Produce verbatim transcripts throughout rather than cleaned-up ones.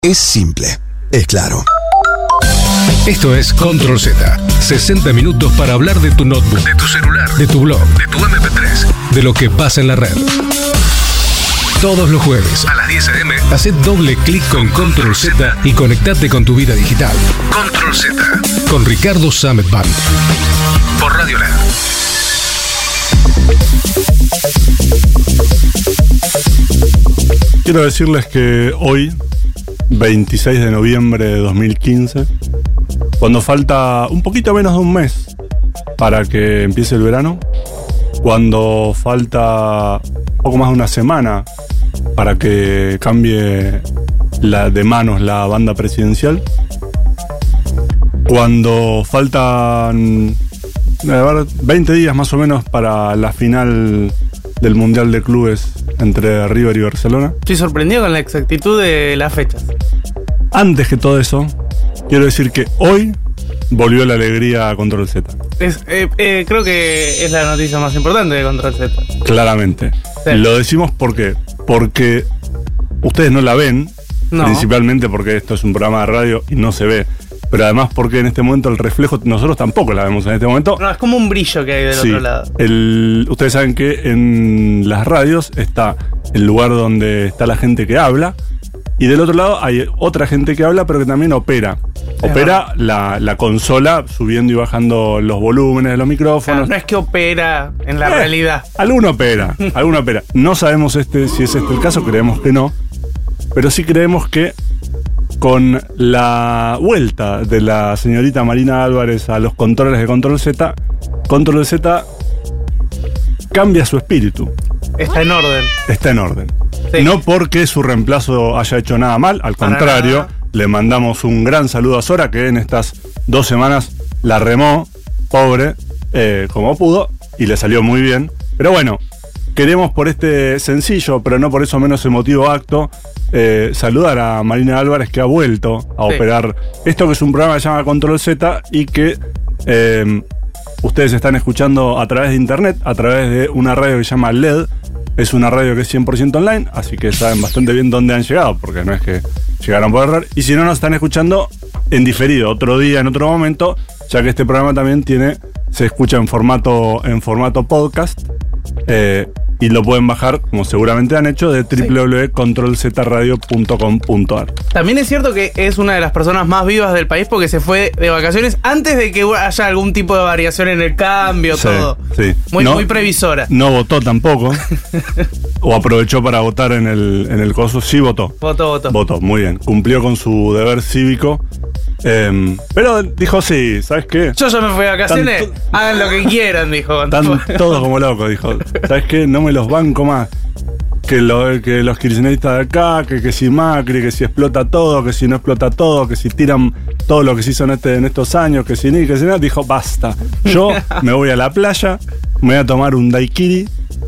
Es simple, es claro. Esto es Control Z. sesenta minutos para hablar de tu notebook, de tu celular, de tu blog, de tu eme pe tres, de lo que pasa en la red. Todos los jueves a las diez a eme, haced doble clic con Control Z y conectate con tu vida digital. Control Z, con Ricardo Samet Band, por Radio Land. Quiero decirles que hoy, veintiséis de noviembre de dos mil quince, cuando falta un poquito menos de un mes para que empiece el verano, cuando falta poco más de una semana para que cambie la, de manos la banda presidencial, cuando faltan a ver, veinte días más o menos para la final del Mundial de Clubes entre River y Barcelona. Estoy sorprendido con la exactitud de las fechas. Antes que todo eso, quiero decir que hoy volvió la alegría a Control Z. Es, eh, eh, creo que es la noticia más importante de Control Z. Claramente. Sí. Lo decimos porque, porque ustedes no la ven, no. Principalmente porque esto es un programa de radio y no se ve. Pero además porque en este momento el reflejo, nosotros tampoco la vemos en este momento. No, es como un brillo que hay del sí, otro lado. El, ustedes saben que en las radios está el lugar donde está la gente que habla. Y del otro lado hay otra gente que habla, pero que también opera. Opera la, la consola, subiendo y bajando los volúmenes de los micrófonos. No, no es que opera en la eh, realidad. Alguno opera, alguno opera. No sabemos este, si es este el caso, creemos que no. Pero sí creemos que con la vuelta de la señorita Marina Álvarez a los controles de Control Z, Control Z cambia su espíritu. Está en orden. Está en orden. Sí. No porque su reemplazo haya hecho nada mal, al Para contrario, nada. Le mandamos un gran saludo a Sora, que en estas dos semanas la remó, pobre, eh, como pudo, y le salió muy bien. Pero bueno, queremos por este sencillo, pero no por eso menos emotivo acto, eh, saludar a Marina Álvarez, que ha vuelto a sí. operar esto que es un programa que se llama Control Z y que eh, ustedes están escuchando a través de internet, a través de una radio que se llama L E D. Es una radio que es cien por ciento online, así que saben bastante bien dónde han llegado, porque no es que llegaron por error. Y si no, nos están escuchando en diferido, otro día, en otro momento, ya que este programa también tiene, se escucha en formato, en formato podcast, eh, y lo pueden bajar, como seguramente han hecho, de doble u doble u doble u punto control z radio punto com punto a r. También es cierto que es una de las personas más vivas del país porque se fue de vacaciones antes de que haya algún tipo de variación en el cambio, Sí, todo. sí. Muy, No- muy previsora. No votó tampoco, o aprovechó para votar en el, en el coso. Sí votó. Voto, voto. Votó, muy bien. Cumplió con su deber cívico. Eh, pero dijo, sí, ¿sabes qué? Yo ya me fui de vacaciones, Tanto- hagan lo que quieran, dijo. Están todos como locos, dijo. ¿Sabes qué? No me los banco más. Que, lo, que los kirchneristas de acá, que, que si Macri, que si explota todo, que si no explota todo, que si tiran todo lo que se hizo en, este, en estos años, que si ni, que si no. Dijo, basta. Yo me voy a la playa, me voy a tomar un daiquiri,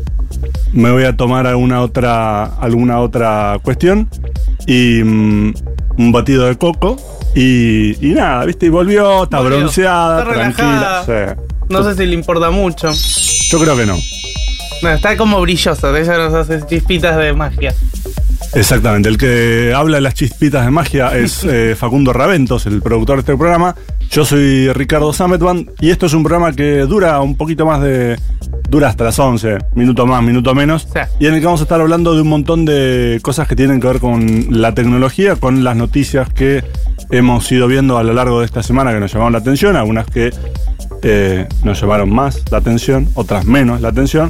me voy a tomar alguna otra, alguna otra cuestión y mm, un batido de coco. Y, y nada, ¿viste? Y volvió, está Volvió. bronceada, Está tranquila. relajada. Sí. No sé si le importa mucho. Yo creo que no. No, está como brillosa, ella nos hace chispitas de magia. Exactamente, el que habla de las chispitas de magia es eh, Facundo Raventos, el productor de este programa. Yo soy Ricardo Samet Band y esto es un programa que dura un poquito más de... dura hasta las once, minuto más, minuto menos. Sí. Y en el que vamos a estar hablando de un montón de cosas que tienen que ver con la tecnología, con las noticias que hemos ido viendo a lo largo de esta semana que nos llamaron la atención, algunas que eh, nos llamaron más la atención, otras menos la atención.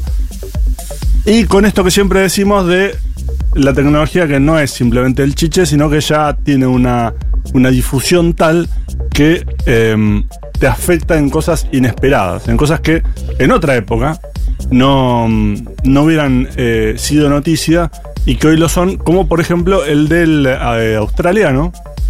Y con esto que siempre decimos de la tecnología que no es simplemente el chiche, sino que ya tiene una, una difusión tal que eh, te afecta en cosas inesperadas, en cosas que en otra época no, no hubieran eh, sido noticia y que hoy lo son, como por ejemplo el del eh, australiano,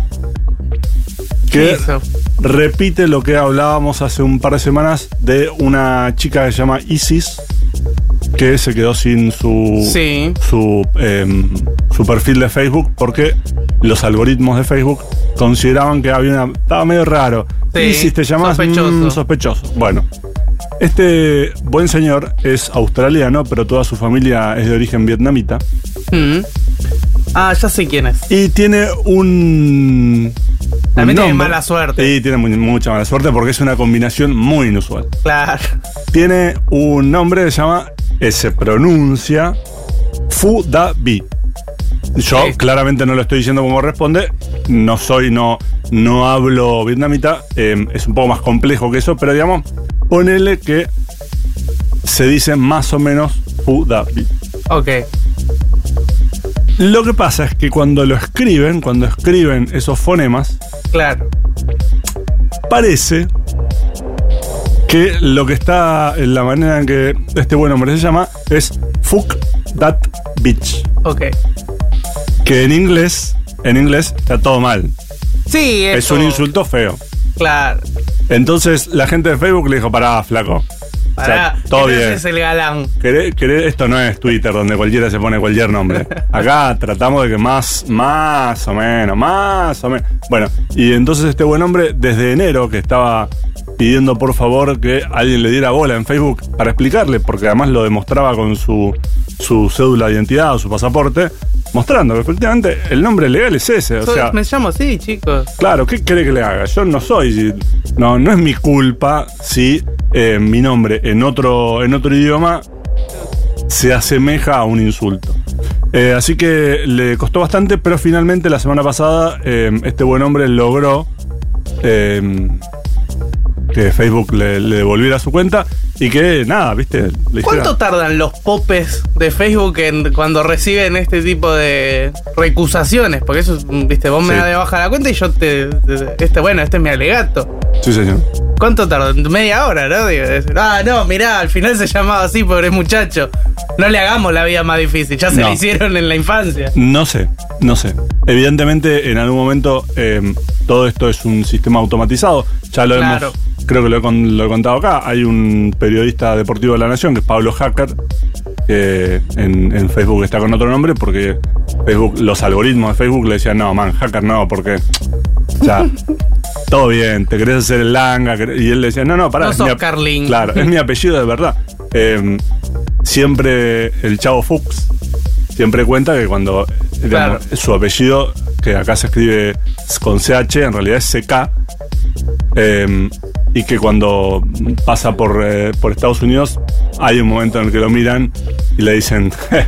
que Eso. repite lo que hablábamos hace un par de semanas de una chica que se llama Isis, que se quedó sin su Sí. su, eh, su perfil de Facebook porque los algoritmos de Facebook consideraban que había una... estaba medio raro. Sí, Isis, te llamas sospechoso. mm, sospechoso. Bueno, este buen señor es australiano, pero toda su familia es de origen vietnamita. Mm. Ah, ya sé quién es. Y tiene un... También un tiene nombre. mala suerte. Sí, tiene muy- mucha mala suerte porque es una combinación muy inusual. Claro. Tiene un nombre que se llama, eh, se pronuncia Phu Da Bi. Yo Sí. claramente no lo estoy diciendo como corresponde, no soy, no, no hablo vietnamita, eh, es un poco más complejo que eso, pero digamos, ponele que se dice más o menos Phu Da Bi. Ok. Lo que pasa es que cuando lo escriben, cuando escriben esos fonemas, Claro. parece que lo que está en la manera en que este buen hombre se llama es Fuck That Bitch. Ok. Que en inglés, en inglés está todo mal. Sí, Es eso, un insulto feo. Claro. Entonces la gente de Facebook le dijo, pará, flaco. O sea, Pará, todo que no bien. es el galán. Queré- queré- esto no es Twitter donde cualquiera se pone cualquier nombre. Acá tratamos de que más, más o menos, más o menos. Bueno, y entonces este buen hombre, desde enero, que estaba pidiendo por favor que alguien le diera bola en Facebook para explicarle, porque además lo demostraba con su, su cédula de identidad o su pasaporte, mostrando que efectivamente el nombre legal es ese. O Soy- sea, me llamo así, chicos. claro, ¿qué cree que le haga? Yo no soy. No, no es mi culpa si eh, mi nombre en otro, en otro idioma se asemeja a un insulto. Eh, así que le costó bastante, pero finalmente la semana pasada eh, este buen hombre logró eh, que Facebook le, le devolviera su cuenta y que nada, ¿viste? Le hiciera- ¿Cuánto tardan los popes de Facebook en, cuando reciben este tipo de recusaciones? Porque eso, es, viste, vos me Sí. das de baja la cuenta y yo te, te- Este, bueno, este es mi alegato. Sí, señor. ¿Cuánto tardan? Media hora, ¿no? Digo, es- ah, no, mirá, al final se llamaba así, pobre muchacho. No le hagamos la vida más difícil, ya se No. la hicieron en la infancia. No sé, no sé. Evidentemente, en algún momento eh, todo esto es un sistema automatizado. Ya lo Claro. hemos, creo que lo he, con- lo he contado acá. Hay un periodista deportivo de La Nación, que es Pablo Hacker, que en, en Facebook está con otro nombre porque Facebook, los algoritmos de Facebook le decían, no, man, Hacker no, porque ya, todo bien, te querés hacer el langa. querés-". Y él le decía, no, no, pará. No es sos mi ap- Carlin. Claro, es mi apellido de verdad. Eh, siempre el Chavo Fuchs siempre cuenta que cuando digamos, Claro. su apellido, que acá se escribe con C H, en realidad es C K, eh, y que cuando pasa por, eh, por Estados Unidos hay un momento en el que lo miran y le dicen,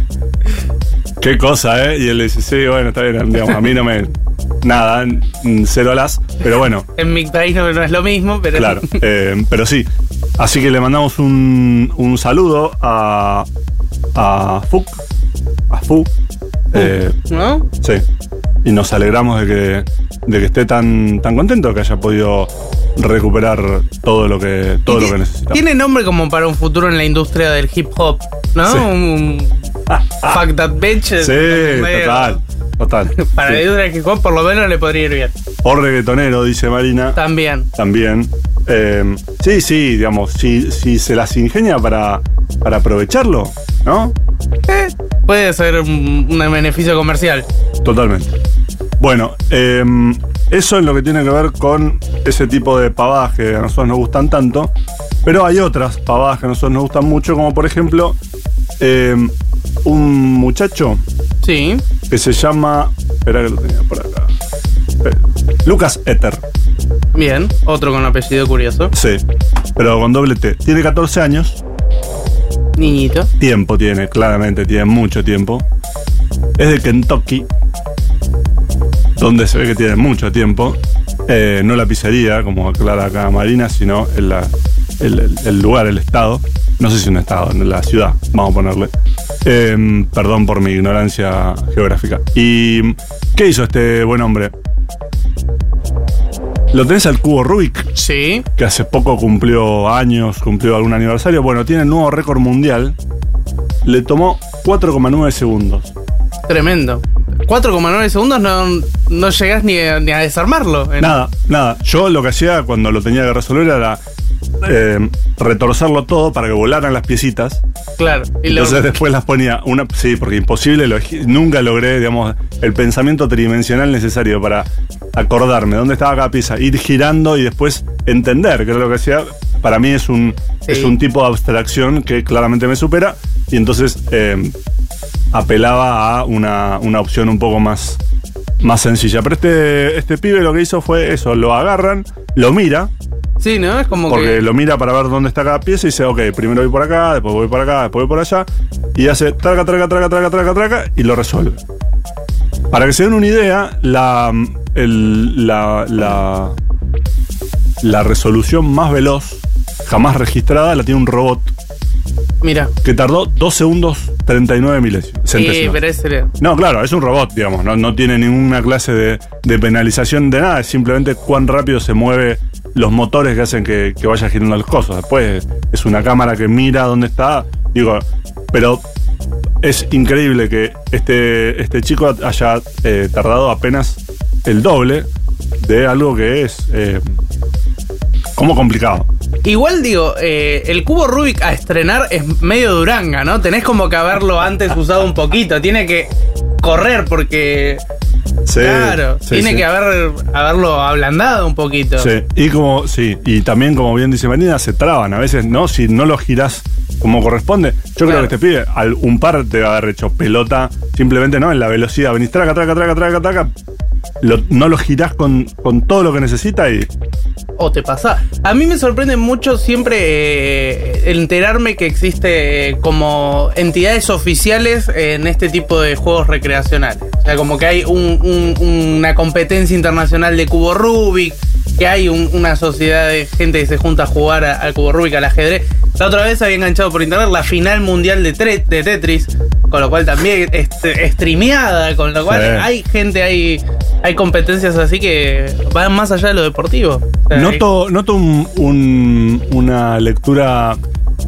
qué cosa, ¿eh? Y él le dice, sí, bueno, está bien, digamos, a mí no me... Nada, mm, cero alas, pero bueno, En mi país no, no es lo mismo, pero. claro, eh, pero sí. Así que le mandamos un, un saludo a, a Fuc, a Fu, eh, ¿No? sí. Y nos alegramos de que, de que esté tan, tan contento, que haya podido recuperar todo lo que, todo lo que necesitaba. Tiene nombre como para un futuro en la industria del hip hop, ¿no? Sí. Un, fuck that bitch. Sí, medio- total, total. Para la Sí. industria del hip hop, por lo menos le podría ir bien. O reggaetonero, dice Marina. También. También. Eh, sí, sí, digamos, si, si se las ingenia para, para aprovecharlo, ¿no? Eh, puede ser un, un beneficio comercial. Totalmente. Bueno, eh, eso es lo que tiene que ver con ese tipo de pavadas que a nosotros nos gustan tanto, pero hay otras pavadas que a nosotros nos gustan mucho, como por ejemplo eh, un muchacho Sí. que se llama... Espera que lo tenía por acá. Eh, Lucas Ether. Bien. Otro con apellido curioso. Sí, pero con doble T. Tiene catorce años. Niñito. Tiempo tiene, claramente tiene mucho tiempo. Es de Kentucky, donde se ve que tiene mucho tiempo. Eh, no la pizzería, como aclara acá Marina, sino en la, el, el- el lugar, el estado. No sé si un estado, en la ciudad, vamos a ponerle. Eh, perdón por mi ignorancia geográfica. ¿Y qué hizo este buen hombre? ¿Lo tenés al cubo Rubik? Sí. Que hace poco cumplió años, cumplió algún aniversario. Bueno, tiene el nuevo récord mundial. Le tomó cuatro coma nueve segundos. Tremendo. cuatro coma nueve segundos no, no llegás ni a, ni a desarmarlo. En- Nada, nada. Yo lo que hacía cuando lo tenía que resolver era eh, retorcerlo todo para que volaran las piecitas. Claro. Y lo- Entonces después las ponía una. Sí, porque imposible, lo- nunca logré, digamos, el pensamiento tridimensional necesario para acordarme dónde estaba cada pieza, ir girando y después entender que era lo que hacía. Para mí es un, Sí. es un tipo de abstracción que claramente me supera. Y entonces, eh, apelaba a una, una opción un poco más, más sencilla. Pero este, este pibe lo que hizo fue eso, lo agarran, lo mira. Sí, ¿no? Es como porque que... lo mira para ver dónde está cada pieza y dice, ok, primero voy por acá, después voy por acá, después voy por allá. Y hace traca, traca, traca, traca, traca, traca y lo resuelve. Para que se den una idea, la, el, la, la, la resolución más veloz jamás registrada la tiene un robot. Mira. Que tardó dos segundos treinta y nueve milésimos. Sí, pero ese... No, claro, es un robot, digamos. No, no tiene ninguna clase de, de penalización de nada. Es simplemente cuán rápido se mueve los motores que hacen que, que vaya girando las cosas. Después es una cámara que mira dónde está. Digo, pero es increíble que este, este chico haya eh, tardado apenas el doble de algo que es eh, como complicado. Igual digo, eh, el cubo Rubik a estrenar es medio duranga, ¿no? Tenés como que haberlo antes usado un poquito. Tiene que correr porque... Sí, claro, sí, tiene sí. que haber, haberlo ablandado un poquito. Sí, y como, sí, y también como bien dice Marina, se traban a veces, ¿no? Si no lo girás como corresponde. Yo Claro. creo que este pibe, al, un par te va a haber hecho pelota, simplemente no, en la velocidad, venís traca, traca, traca, traca, traca, lo, no lo girás con, con todo lo que necesita y... O te pasa. A mí me sorprende mucho siempre eh, enterarme que existe eh, como entidades oficiales en este tipo de juegos recreacionales. O sea, como que hay un, un, una competencia internacional de cubo Rubik, que hay un, una sociedad de gente que se junta a jugar a- al cubo Rubik, al ajedrez. La otra vez había enganchado por internet la final mundial de, tre- de Tetris, con lo cual también es streameada, con lo cual Sí. hay gente, hay, hay competencias así que van más allá de lo deportivo. O sea, Noto, noto un, un- una lectura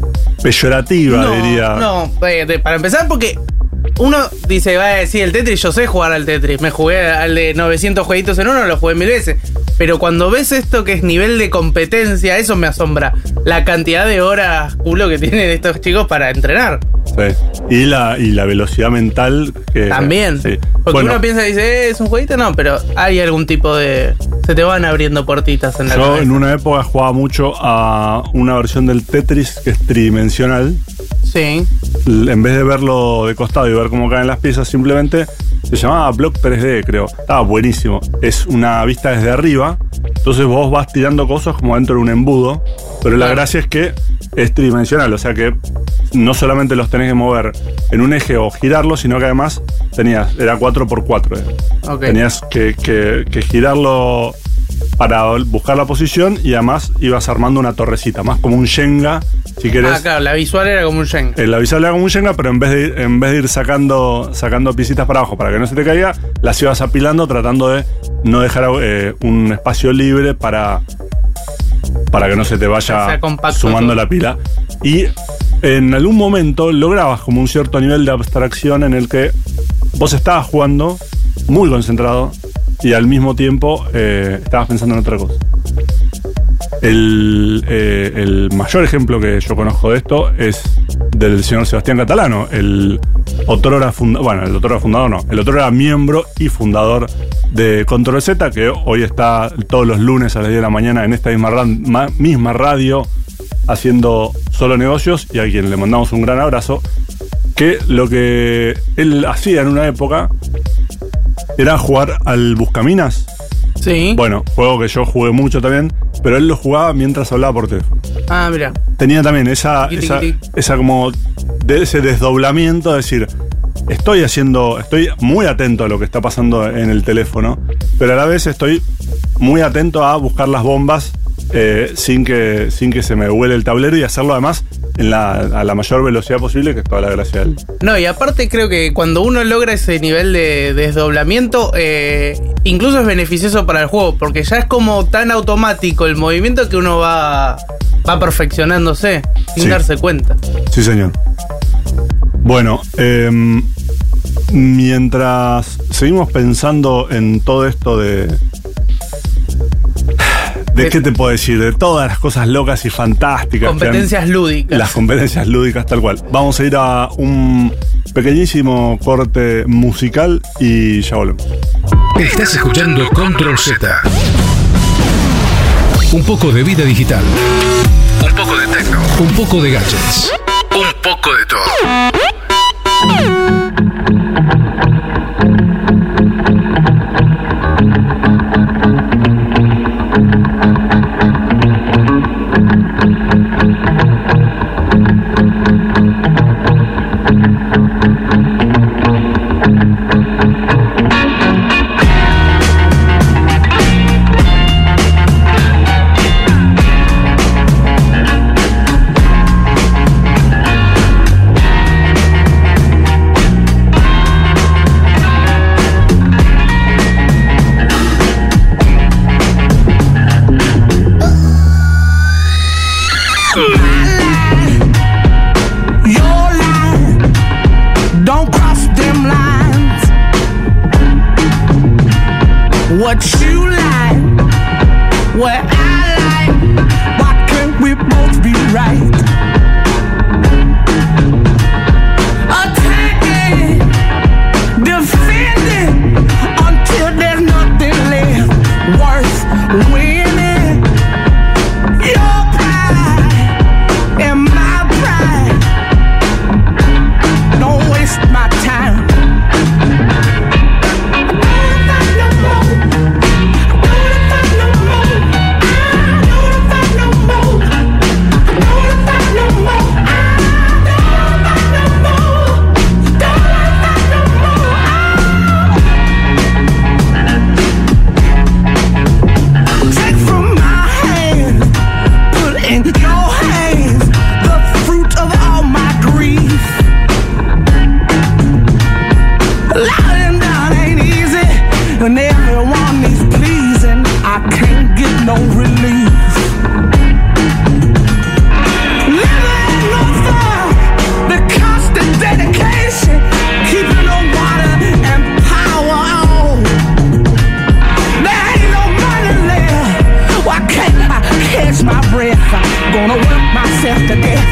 peyorativa, no, diría. No, eh, de- para empezar, porque uno dice, va a decir el Tetris, yo sé jugar al Tetris. Me jugué al de novecientos jueguitos en uno, lo jugué mil veces. Pero cuando ves esto que es nivel de competencia, eso me asombra. La cantidad de horas culo que tienen estos chicos para entrenar. Sí. Y la, y la velocidad mental que... También. Sí. Porque Bueno, uno piensa y dice, eh, es un jueguito, no, pero hay algún tipo de... Se te van abriendo puertitas en la yo cabeza. en una época jugaba mucho a una versión del Tetris que es tridimensional. Sí. L- En vez de verlo de costado y ver cómo caen las piezas, simplemente se llamaba Block tres D, creo. Estaba buenísimo. Es una vista desde arriba. Entonces vos vas tirando cosas como dentro de un embudo. Pero la Claro. gracia es que es tridimensional. O sea que no solamente los tenés que mover en un eje o girarlo, sino que además tenías, era cuatro por cuatro. eh. Ok. Tenías que, que- que girarlo para buscar la posición y además ibas armando una torrecita, más como un Shenga, si querés. Ah, claro, la visual era como un Shenga. El avisable era como un Shenga, pero en vez de ir, en vez de ir sacando, sacando piecitas para abajo para que no se te caiga, las ibas apilando tratando de no dejar eh, un espacio libre para, para que no se te Que vaya sea compacto sumando todo. la pila. Y en algún momento lograbas como un cierto nivel de abstracción en el que vos estabas jugando muy concentrado y al mismo tiempo eh, estabas pensando en otra cosa. El, eh, el mayor ejemplo que yo conozco de esto es del señor Sebastián Catalano, el otrora fundador, bueno, el otrora fundador no, el otrora miembro y fundador de Control Z, que hoy está todos los lunes a las diez de la mañana en esta misma, ran- ma- misma radio haciendo solo negocios, y a quien le mandamos un gran abrazo, que lo que él hacía en una época era jugar al Buscaminas. Sí. Bueno, juego que yo jugué mucho también, pero él lo jugaba mientras hablaba por teléfono. Ah, mira. Tenía también esa, Tiqui, esa, tiqui, tiqui. esa como de ese desdoblamiento, de decir, estoy haciendo, estoy muy atento a lo que está pasando en el teléfono, pero a la vez estoy muy atento a buscar las bombas eh, sin que, sin que se me huele el tablero y hacerlo además en la, a la mayor velocidad posible, que es toda la gracia de él. No, y aparte creo que cuando uno logra ese nivel de desdoblamiento, eh, incluso es beneficioso para el juego, porque ya es como tan automático el movimiento que uno va, va perfeccionándose sin Sí. darse cuenta. Sí, señor. Bueno, eh, mientras seguimos pensando en todo esto de... ¿De qué te puedo decir? De todas las cosas locas y fantásticas. que han- Competencias lúdicas. Las competencias lúdicas, tal cual. Vamos a ir a un pequeñísimo corte musical y ya volvemos. Estás escuchando Control Z. Un poco de vida digital. Un poco de tecno. Un poco de gadgets. Un poco de todo. you like what I like? Why can't we both be right? Attacking, defending, until there's nothing left worth winning. Your pride and my pride. Don't waste my time. And everyone is pleasing, I can't get no relief. Living no fun, the constant dedication, keeping the water and power on. There ain't no money left, why can't I catch my breath? I'm gonna work myself to death.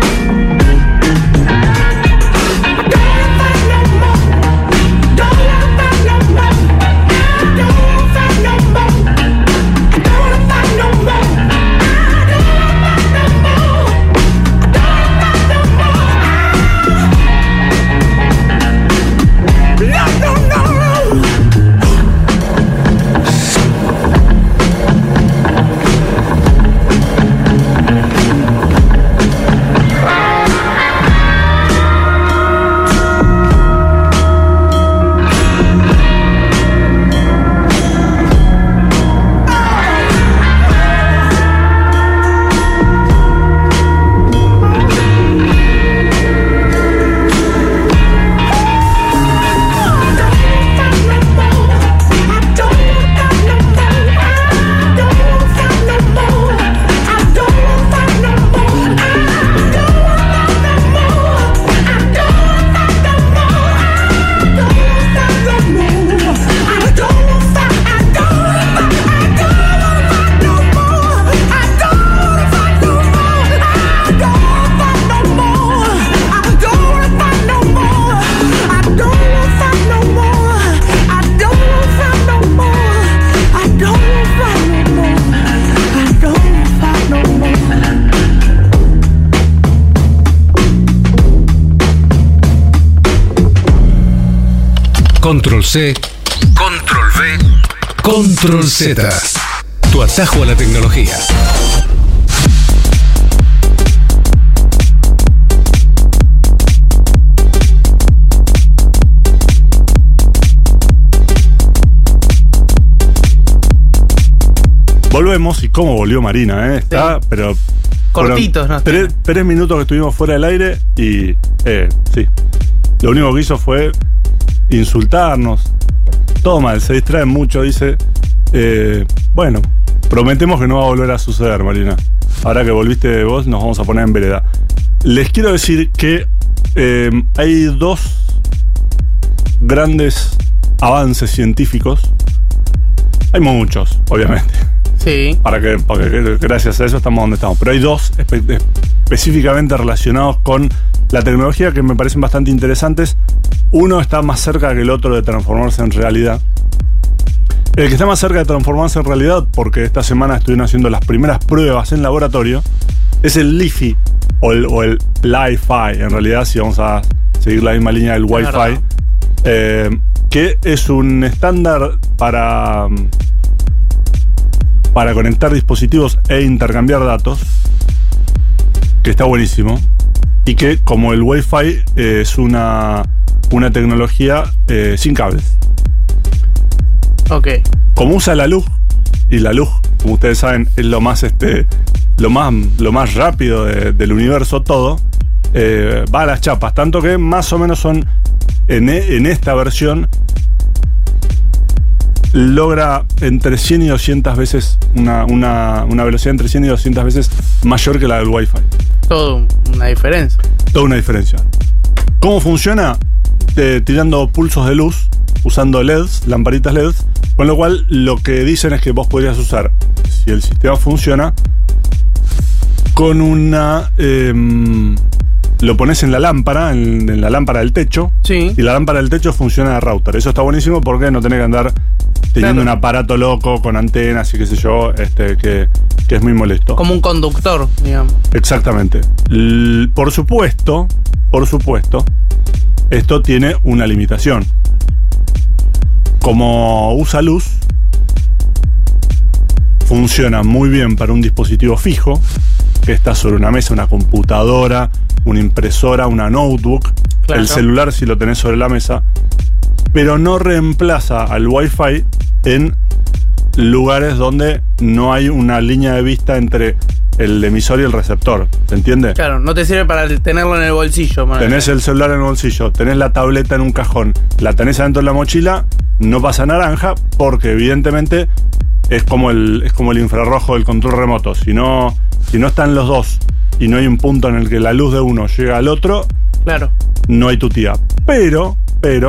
Control C, Control V, Control Z. Tu atajo a la tecnología. Volvemos, y cómo volvió Marina, ¿eh? Está, sí. pero... Cortitos, ¿no? Tres, tres minutos que estuvimos fuera del aire y... Eh, sí. Lo único que hizo fue insultarnos. Todo mal, se distraen mucho, dice. Eh, bueno, prometemos que no va a volver a suceder, Marina. Ahora que volviste vos, nos vamos a poner en vereda. Les quiero decir que eh, hay dos grandes avances científicos. Hay muchos, obviamente. Sí. Para que, porque gracias a eso estamos donde estamos. Pero hay dos espe- específicamente relacionados con la tecnología que me parecen bastante interesantes. Uno está más cerca que el otro de transformarse en realidad. El que está más cerca de transformarse en realidad, porque esta semana estuvieron haciendo las primeras pruebas en laboratorio, es el Li-Fi o el, o el Li-Fi, en realidad, si vamos a seguir la misma línea del Wi-Fi, eh, que es un estándar para, para conectar dispositivos e intercambiar datos, que está buenísimo, y que, como el Wi-Fi, eh, es una, una tecnología eh, sin cables. Ok. Como usa la luz, y la luz, como ustedes saben, es lo más este lo más, lo más rápido de, del universo todo, eh, va a las chapas, tanto que más o menos son en, en esta versión logra entre cien y doscientas veces una, una, una velocidad entre cien y doscientas veces mayor que la del Wi-Fi. Todo una diferencia. Toda una diferencia. ¿Cómo funciona? eh, tirando pulsos de luz, usando L E Ds, lamparitas L E Ds, con lo cual lo que dicen es que vos podrías usar, si el sistema funciona, con una... Eh, lo pones en la lámpara, en, en la lámpara del techo, Sí. y la lámpara del techo funciona de router. Eso está buenísimo porque no tenés que andar teniendo Claro. un aparato loco con antenas y qué sé yo, este, que, que es muy molesto. Como un conductor, digamos. Exactamente. L- por supuesto, por supuesto, esto tiene una limitación. Como usa luz, funciona muy bien para un dispositivo fijo, que está sobre una mesa, una computadora, una impresora, una notebook, Claro. el celular si lo tenés sobre la mesa, pero no reemplaza al Wi-Fi en lugares donde no hay una línea de vista entre el emisor y el receptor. ¿Se entiende? Claro, no te sirve para tenerlo en el bolsillo. man. Tenés el celular en el bolsillo, tenés la tableta en un cajón, la tenés adentro de la mochila, no pasa naranja, porque evidentemente es como el, es como el infrarrojo del control remoto. Si no, si no están los dos y no hay un punto en el que la luz de uno llega al otro, Claro. no hay tutía. Pero, pero,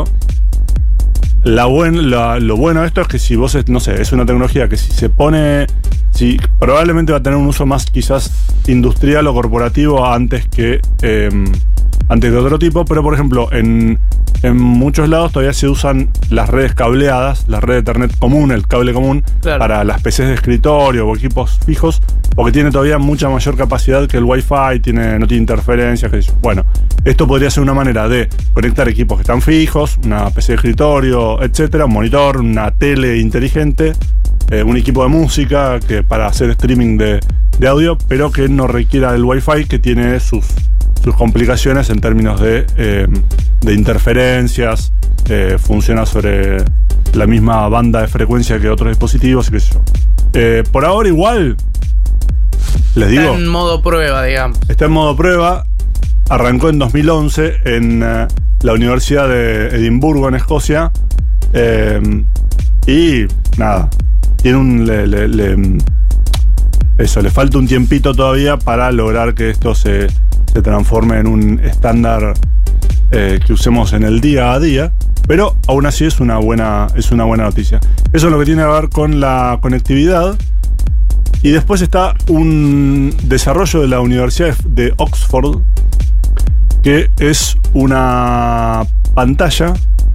la buen, la- lo bueno de esto es que si vos, es- no sé, es una tecnología que si se pone, si probablemente va a tener un uso más quizás industrial o corporativo antes que, eh, antes de otro tipo, pero por ejemplo, en, en muchos lados todavía se usan las redes cableadas, la red de Ethernet común, el cable común, Claro. para las P Cs de escritorio o equipos fijos, porque tiene todavía mucha mayor capacidad que el Wi-Fi, tiene, no tiene interferencias. qué sé yo. Bueno, esto podría ser una manera de conectar equipos que están fijos, una P C de escritorio, etcétera, un monitor, una tele inteligente, eh, un equipo de música que para hacer streaming de, de audio, pero que no requiera del Wi-Fi, que tiene sus, sus complicaciones en términos de, eh, de interferencias, eh, funciona sobre la misma banda de frecuencia que otros dispositivos y qué sé yo. Eh, por ahora igual, les digo, Está en modo prueba, digamos. está en modo prueba. Arrancó en dos mil once en eh, la Universidad de Edimburgo, en Escocia. Eh, y nada, tiene un. Le, le- le- eso, le falta un tiempito todavía para lograr que esto se, se transforme en un estándar eh, que usemos en el día a día. Pero aún así es una buena, es una buena noticia. Eso es lo que tiene que ver con la conectividad. Y después está un desarrollo de la Universidad de Oxford, que es una pantalla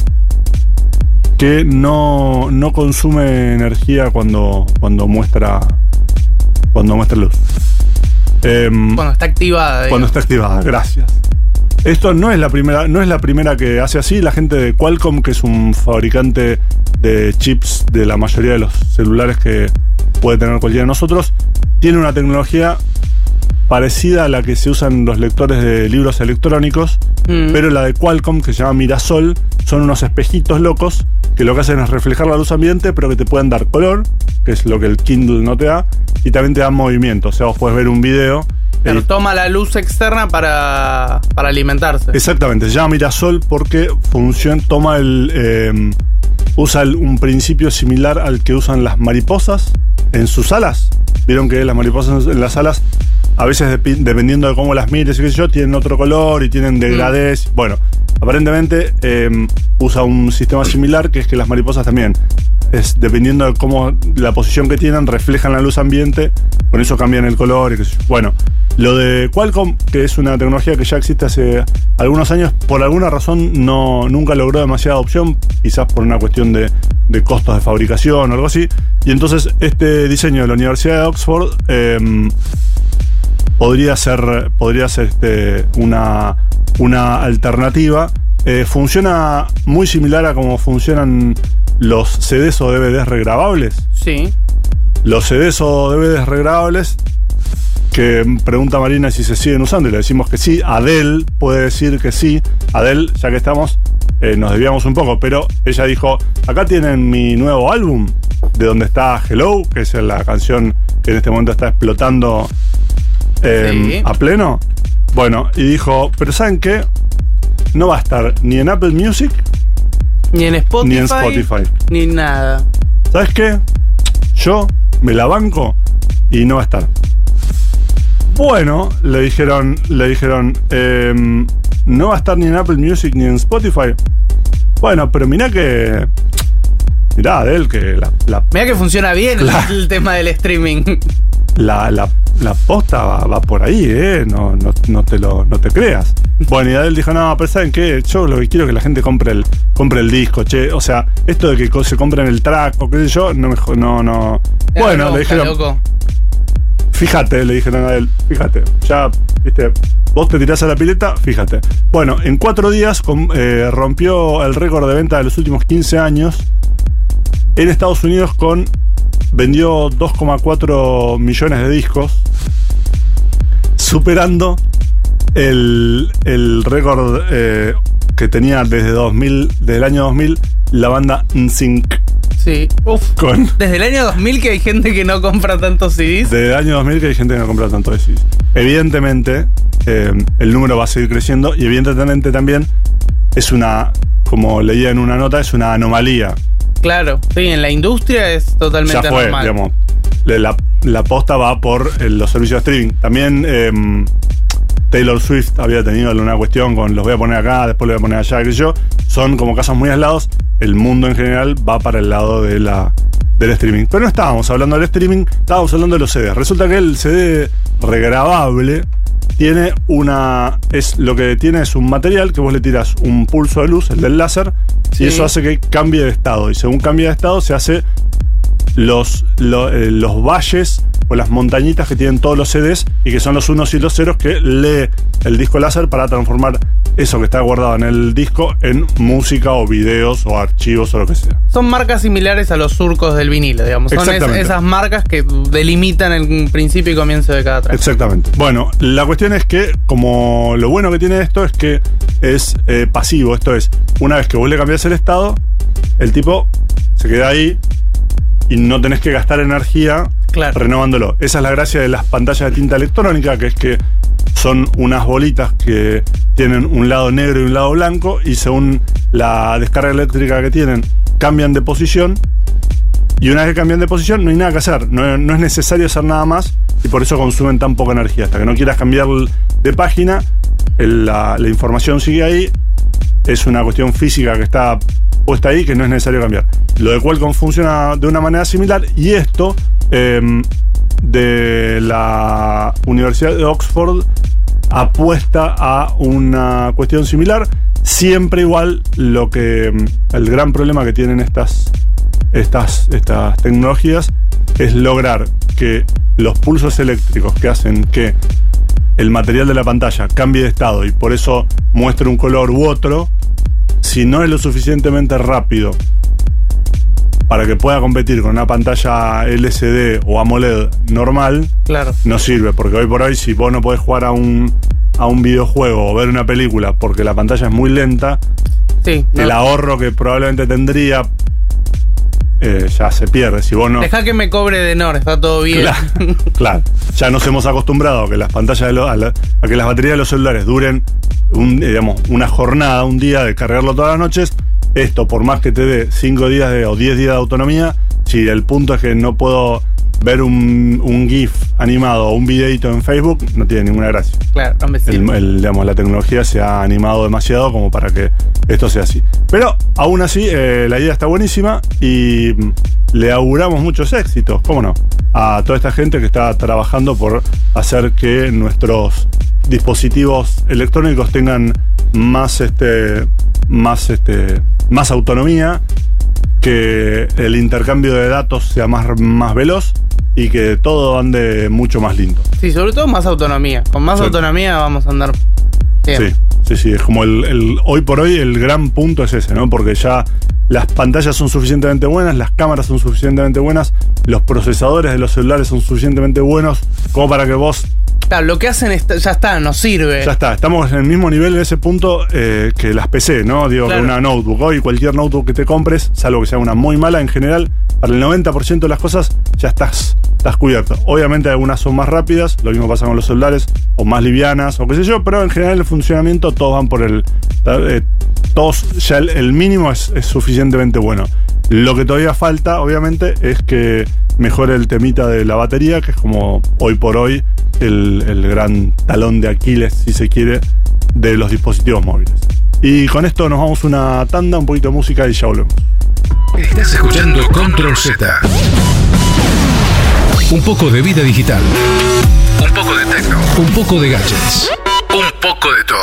que no, no consume energía cuando, cuando muestra cuando muestra luz. Em, Cuando está activada. cuando digamos. está activada, gracias. Esto no es la primera, no es la primera que hace así. La gente de Qualcomm, que es un fabricante de chips de la mayoría de los celulares que puede tener cualquiera de nosotros, tiene una tecnología parecida a la que se usan los lectores de libros electrónicos, Mm. pero la de Qualcomm, que se llama Mirasol, son unos espejitos locos que lo que hacen es reflejar la luz ambiente, pero que te pueden dar color, que es lo que el Kindle no te da, y también te dan movimiento. O sea, vos podés ver un video. Pero eh, toma la luz externa para, para alimentarse. Exactamente, se llama Mirasol porque funciona, toma el. eh, usa el- un principio similar al que usan las mariposas en sus alas. Vieron que las mariposas en las alas, a veces depi- dependiendo de cómo las mires y qué sé yo, tienen otro color y tienen degradés. Bueno, aparentemente eh, usa un sistema similar, que es que las mariposas también, es dependiendo de cómo la posición que tienen, reflejan la luz ambiente, con eso cambian el color y qué sé yo. Bueno, lo de Qualcomm, que es una tecnología que ya existe hace algunos años, por alguna razón no, nunca logró demasiada adopción, quizás por una cuestión de, de costos de fabricación o algo así. Y entonces este diseño de la Universidad de Oxford eh, podría ser, podría ser este, una, una alternativa. Eh, funciona muy similar a cómo funcionan los C Ds o D V Ds regrabables. Sí. Los C Ds o D V Ds regrabables, que pregunta Marina si se siguen usando y le decimos que sí. Adele puede decir que sí. Adele, ya que estamos, eh, nos desviamos un poco, pero ella dijo, acá tienen mi nuevo álbum, de donde está Hello, que es la canción que en este momento está explotando eh, Sí. a pleno. Bueno, y dijo, pero ¿saben qué? No va a estar ni en Apple Music Ni en Spotify. ni en Spotify. Ni nada. ¿Sabes qué? Yo me la banco y no va a estar. Bueno, le dijeron, le dijeron, eh, no va a estar ni en Apple Music ni en Spotify. Bueno, pero mirá que... Mirá, Adele, que la... la Mirá que funciona bien Claro. el, el tema del streaming. La, la, la posta va, va por ahí, ¿eh? No, no, no, te lo, no te creas. Bueno, y Adele dijo, no, pero ¿saben qué? Yo lo que quiero es que la gente compre el, compre el disco, che. O sea, esto de que co- se compren el track o qué sé yo, no me jo- no, no. Bueno, Loco, le dijeron, loco. fíjate, le dijeron a Adele, fíjate, ya, viste, vos te tirás a la pileta, fíjate. Bueno, en cuatro días com- eh, rompió el récord de venta de los últimos quince años en Estados Unidos con... Vendió dos coma cuatro millones de discos, superando el, el récord eh, que tenía desde dos mil, desde el año dos mil la banda N Sync. Sí. Uf. Con, Desde el año dos mil que hay gente que no compra tantos C Ds. desde el año dos mil que hay gente que no compra tanto de C Ds. Evidentemente, eh, el número va a seguir creciendo y evidentemente también es una, como leía en una nota, es una anomalía. Claro. Sí, en la industria es totalmente Ya fue, normal. digamos. Le- La, la posta va por eh, los servicios de streaming. También eh, Taylor Swift había tenido una cuestión con los voy a poner acá, después los voy a poner allá, qué sé yo. Son como casos muy aislados. El mundo en general va para el lado de la, del streaming. Pero no estábamos hablando del streaming, estábamos hablando de los C Ds. Resulta que el C D regrabable tiene una. Es, lo que tiene es un material que vos le tiras un pulso de luz, el del láser, Sí. y eso hace que cambie de estado. Y según cambia de estado, se hace los, lo- eh, los valles o las montañitas que tienen todos los C Ds y que son los unos y los ceros que lee el disco láser para transformar eso que está guardado en el disco en música o videos o archivos o lo que sea. Son marcas similares a los surcos del vinilo, digamos. Son es- Exactamente. esas marcas que delimitan el principio y comienzo de cada track. Exactamente. Bueno, la cuestión es que, como lo bueno que tiene esto es que es eh, pasivo. Esto es, una vez que vos le cambiás el estado, el tipo se queda ahí y no tenés que gastar energía Claro. renovándolo. Esa es la gracia de las pantallas de tinta electrónica, que es que son unas bolitas que tienen un lado negro y un lado blanco, y según la descarga eléctrica que tienen, cambian de posición. Y una vez que cambian de posición, no hay nada que hacer. No, no es necesario hacer nada más, y por eso consumen tan poca energía. Hasta que no quieras cambiar de página, el- la, la información sigue ahí. Es una cuestión física que está puesta ahí, que no es necesario cambiar. Lo de Qualcomm funciona de una manera similar, y esto eh, de la Universidad de Oxford apuesta a una cuestión similar. Siempre igual, lo que el gran problema que tienen estas, estas, estas tecnologías es lograr que los pulsos eléctricos que hacen que el material de la pantalla cambie de estado y por eso muestre un color u otro, si no es lo suficientemente rápido para que pueda competir con una pantalla L C D o AMOLED normal, Claro. no sirve, porque hoy por hoy si vos no podés jugar a un, a un videojuego o ver una película porque la pantalla es muy lenta, Sí. no. el ahorro que probablemente tendría eh, ya se pierde. Si vos no... Deja que me cobre de Nor, está todo bien. Claro, claro. Ya nos hemos acostumbrado a que las pantallas de lo- a, la- a que las baterías de los celulares duren un, eh, digamos, una jornada, un día de cargarlo todas las noches. Esto, por más que te dé cinco días de, o diez días de autonomía, si el punto es que no puedo ver un, un GIF animado o un videito en Facebook, no tiene ninguna gracia. Claro, no me El- sirve. el, digamos, la tecnología se ha animado demasiado como para que esto sea así. Pero aún así, eh, la idea está buenísima y mm, le auguramos muchos éxitos, ¿cómo no? A toda esta gente que está trabajando por hacer que nuestros dispositivos electrónicos tengan más este más este más autonomía, que el intercambio de datos sea más, más veloz y que todo ande mucho más lindo. Sí, sobre todo más autonomía. Con más Sí. autonomía vamos a andar bien. Sí, sí, sí, es como el, el- hoy por hoy el gran punto es ese, ¿no? Porque ya las pantallas son suficientemente buenas, las cámaras son suficientemente buenas, los procesadores de los celulares son suficientemente buenos como para que vos, Claro, lo que hacen está- ya está, nos sirve. ya está, estamos en el mismo nivel en ese punto eh, que las P C, ¿no? Digo, Claro. que una notebook, hoy cualquier notebook que te compres, salvo que sea una muy mala, en general, para el noventa por ciento de las cosas ya estás, estás cubierto. Obviamente algunas son más rápidas, lo mismo pasa con los celulares, o más livianas, o qué sé yo, pero en general el funcionamiento todos van por el... eh, todos, ya el, el mínimo es, es suficientemente bueno. Lo que todavía falta, obviamente, es que mejore el temita de la batería, que es como hoy por hoy el, el gran talón de Aquiles, si se quiere, de los dispositivos móviles. Y con esto nos vamos a una tanda, un poquito de música y ya volvemos. Estás escuchando Control Z. Un poco de vida digital. Un poco de tecno. Un poco de gadgets. Un poco de todo.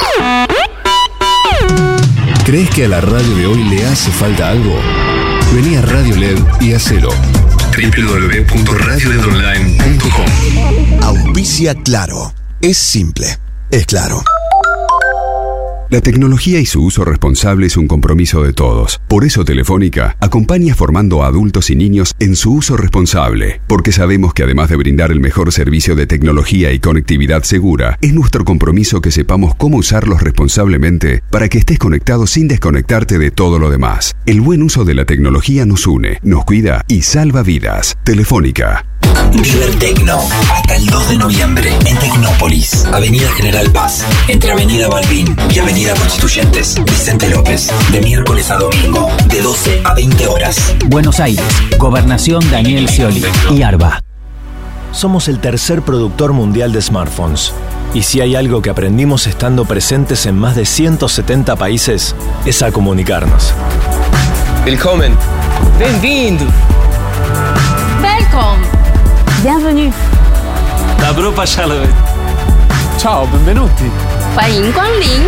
¿Crees que a la radio de hoy le hace falta algo? Vení a Radio L E D y hacelo. doble u doble u doble u punto radio led online punto com. Auspicia Claro. Es simple. Es claro. La tecnología y su uso responsable es un compromiso de todos. Por eso Telefónica acompaña formando a adultos y niños en su uso responsable, porque sabemos que además de brindar el mejor servicio de tecnología y conectividad segura, es nuestro compromiso que sepamos cómo usarlos responsablemente para que estés conectado sin desconectarte de todo lo demás. El buen uso de la tecnología nos une, nos cuida y salva vidas. Telefónica. Libertecno, hasta el dos de noviembre en Tecnópolis, Avenida General Paz, entre Avenida Balbín y Avenida Constituyentes, Vicente López, de miércoles a domingo, de doce a veinte horas. Buenos Aires, Gobernación Daniel Scioli y Arba. Somos el tercer productor mundial de smartphones. Y si hay algo que aprendimos estando presentes en más de ciento setenta países, es a comunicarnos. Willkommen. Bem-vindo. Welcome. Bienvenue. Добро пожаловать. Ciao, benvenuti. 欢迎光临.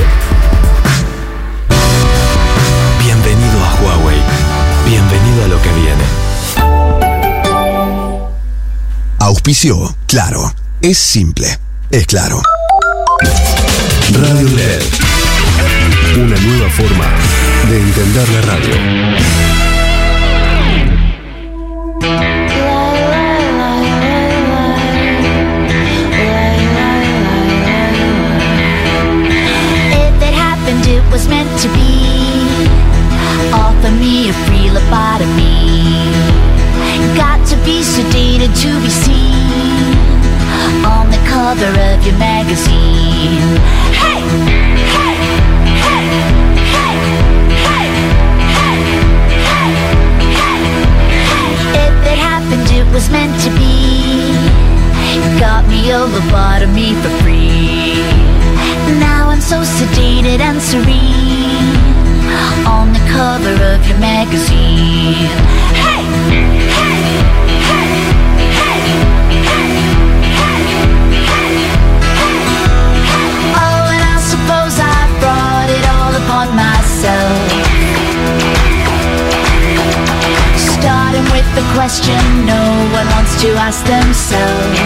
Bienvenido a Huawei. Bienvenido a lo que viene. Auspicio Claro. Es simple. Es claro. Radio L E D. Una nueva forma de entender la radio. It was meant to be. Offer me a free lobotomy. Got to be sedated to be seen on the cover of your magazine. Hey, hey, hey, hey, hey, hey, hey, hey, hey. If it happened, it was meant to be. Got me a lobotomy for free. Now I'm so sedated and serene on the cover of your magazine. Hey, hey, hey, hey, hey, hey, hey, hey. Oh, and I suppose I brought it all upon myself. Starting with the question no one wants to ask themselves.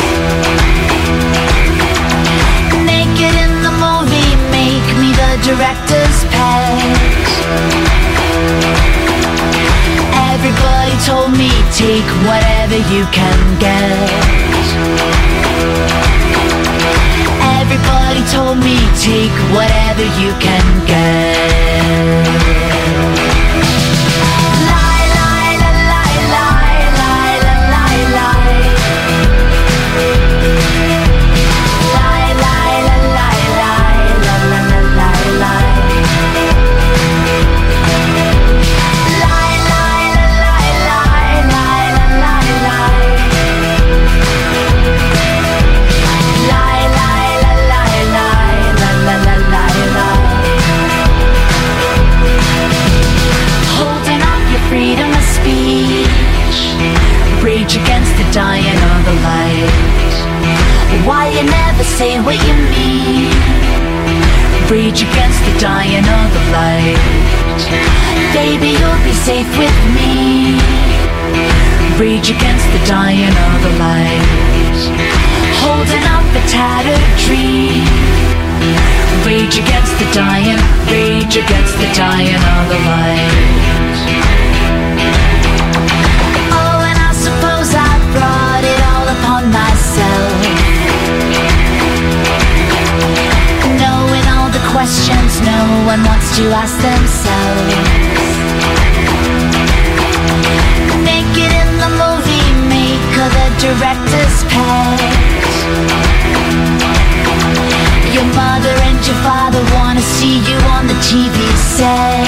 Naked in the movie, make me the director's pet. Everybody told me, take whatever you can get. Everybody told me, take whatever you can get. Lie, lie, lie, lie, lie, lie, lie, lie. Lie, lie, lie, lie, lie, lie, lie, lie, lie. Lie, lie, lie, lie, lie, lie, lie. Lie, lie, lie, lie, lie, lie, lie, lie, lie. Holding up your freedom of speech. Rage against the dying of the light. Why you never say what you mean? Rage against the dying of the light. Baby, you'll be safe with me. Rage against the dying of the light. Holding up a tattered tree. Rage against the dying, rage against the dying of the light. Oh, and I suppose I brought it all upon myself. Knowing all the questions no one wants to ask themselves. Naked in the movie, make her the director's pet. Your mother and your father wanna see you on the T V set.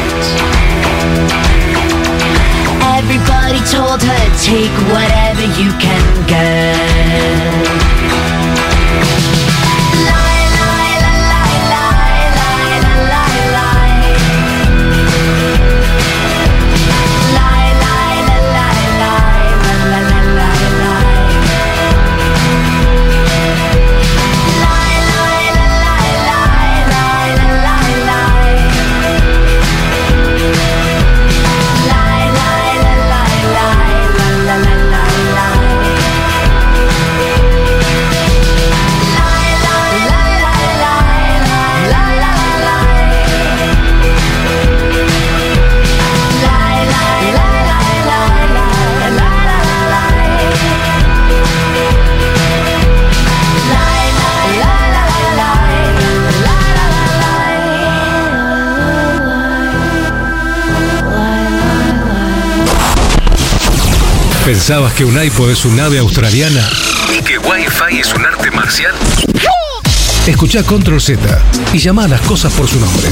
Everybody told her, take whatever you can get. Lie, lie, lie, lie, ¿Pensabas que un iPod es un ave australiana y que Wi-Fi es un arte marcial? Escuchá Control Z y llama a las cosas por su nombre.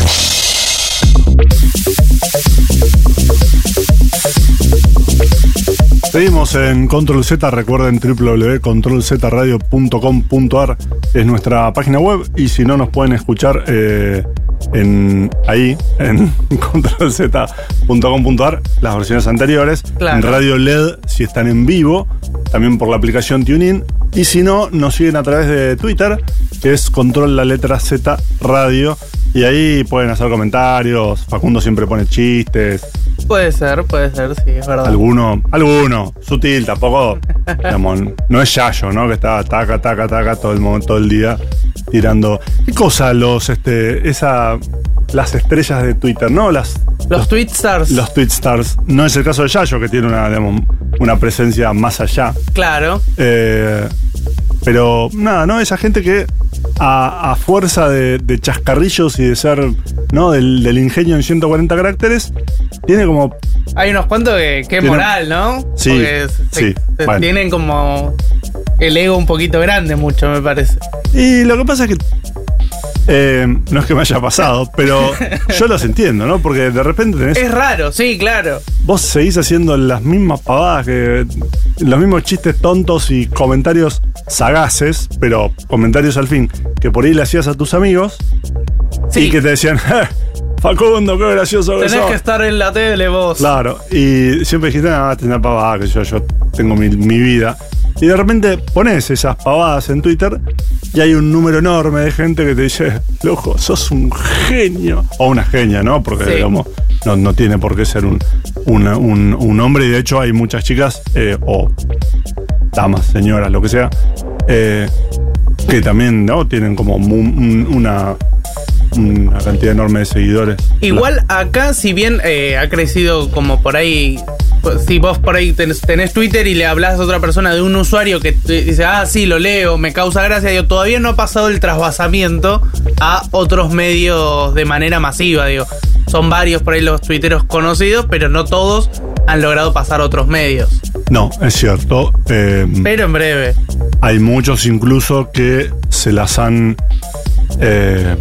Seguimos en Control Z, recuerden doble u doble u doble u punto control z radio punto com punto a r es nuestra página web, y si no nos pueden escuchar eh, en ahí, en control z punto com punto a r, las versiones anteriores, claro. En Radio L E D si están en vivo, también por la aplicación TuneIn, y si no, nos siguen a través de Twitter, que es Control la letra Z Radio, y ahí pueden hacer comentarios. Facundo siempre pone chistes. Puede ser, puede ser, sí, es verdad. Alguno, alguno, sutil, tampoco, digamos, no es Yayo, ¿no? Que está taca, taca, taca todo el momento, todo el día tirando. ¿Qué cosa los, este, esa, las estrellas de Twitter, ¿no? Las, los, los tweet stars. Los tweet stars. No es el caso de Yayo, que tiene una, digamos, una presencia más allá. Claro. Eh, pero nada, ¿no? Esa gente que a, a fuerza de, de chascarrillos y de ser, ¿no? Del, del ingenio en ciento cuarenta caracteres, tiene como... Hay unos cuantos que, que es moral, ¿no? Sí, porque se, sí, se bueno. Tienen como el ego un poquito grande, mucho, me parece. Y lo que pasa es que eh, no es que me haya pasado, pero yo los entiendo, ¿no? Porque de repente tenés... Es raro, sí, claro. Vos seguís haciendo las mismas pavadas, que los mismos chistes tontos y comentarios sagaces, pero comentarios al fin, que por ahí le hacías a tus amigos, sí. Y que te decían... Facundo, qué gracioso que Tenés sos. que estar en la tele vos. Claro, y siempre dijiste, ah, tener pavada, que yo, yo tengo mi, mi vida. Y de repente pones esas pavadas en Twitter y hay un número enorme de gente que te dice, loco, sos un genio. O una genia, ¿no? Porque, sí. digamos, no, no tiene por qué ser un, una, un, un hombre. Y de hecho hay muchas chicas, eh, o damas, señoras, lo que sea, eh, que también, ¿no? Tienen como un, una... una cantidad enorme de seguidores. Igual acá, si bien eh, ha crecido como por ahí, si vos por ahí tenés, tenés Twitter y le hablas a otra persona de un usuario que te dice, ah, sí, lo leo, me causa gracia, digo, todavía no ha pasado el trasvasamiento a otros medios de manera masiva, digo. Son varios por ahí los tuiteros conocidos, pero no todos han logrado pasar a otros medios. No, es cierto. Eh, pero en breve. Hay muchos incluso que se las han... Eh,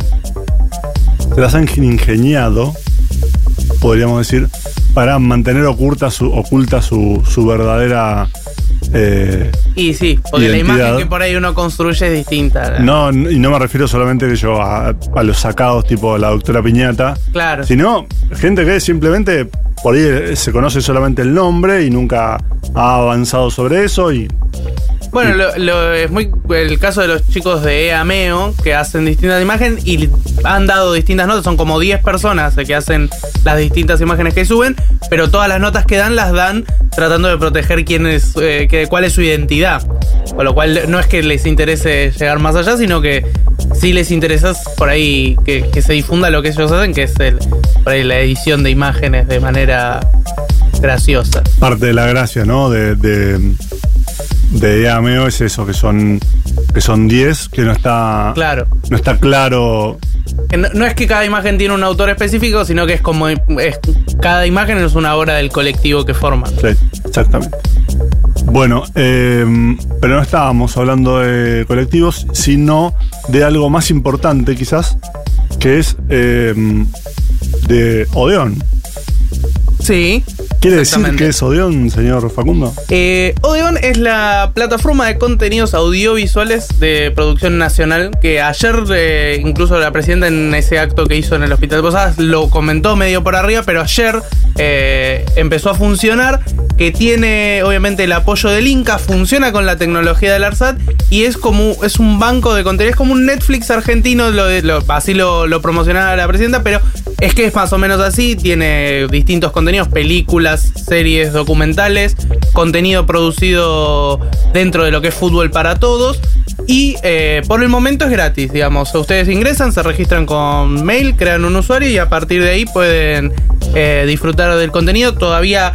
se las han ingeniado, podríamos decir, para mantener oculta su, oculta su, su verdadera eh, y sí, porque identidad. La imagen que por ahí uno construye es distinta. No, y no me refiero solamente que yo a, a los sacados tipo la doctora Piñata, claro, sino gente que simplemente por ahí se conoce solamente el nombre y nunca ha avanzado sobre eso. Y bueno, lo, lo, es muy el caso de los chicos de EAMEO que hacen distintas imágenes y han dado distintas notas. Son como diez personas que hacen las distintas imágenes que suben, pero todas las notas que dan las dan tratando de proteger quién es, eh, que, cuál es su identidad. Con lo cual no es que les interese llegar más allá, sino que sí les interesa por ahí que, que se difunda lo que ellos hacen, que es el, por ahí la edición de imágenes de manera graciosa. Parte de la gracia, ¿no? De... de... de EAMEO es eso, que son que son diez, que no está claro. No está claro. Que no, no es que cada imagen tiene un autor específico, sino que es como es, cada imagen es una obra del colectivo que forman. Sí, exactamente. Bueno, eh, pero no estábamos hablando de colectivos, sino de algo más importante quizás, que es eh, de Odeón. Sí. ¿Quiere decir qué es Odeón, señor Facundo? Eh, Odeón es la plataforma de contenidos audiovisuales de producción nacional que ayer, eh, incluso la presidenta en ese acto que hizo en el Hospital de Posadas, lo comentó medio por arriba, pero ayer eh, empezó a funcionar, que tiene obviamente el apoyo del Inca, funciona con la tecnología del ARSAT y es como es un banco de contenidos, es como un Netflix argentino, lo, lo, así lo, lo promocionaba la presidenta, pero es que es más o menos así, tiene distintos contenidos, películas, series, documentales, contenido producido dentro de lo que es Fútbol para Todos y eh, por el momento es gratis, digamos. Ustedes ingresan, se registran con mail, crean un usuario y a partir de ahí pueden eh, disfrutar del contenido. Todavía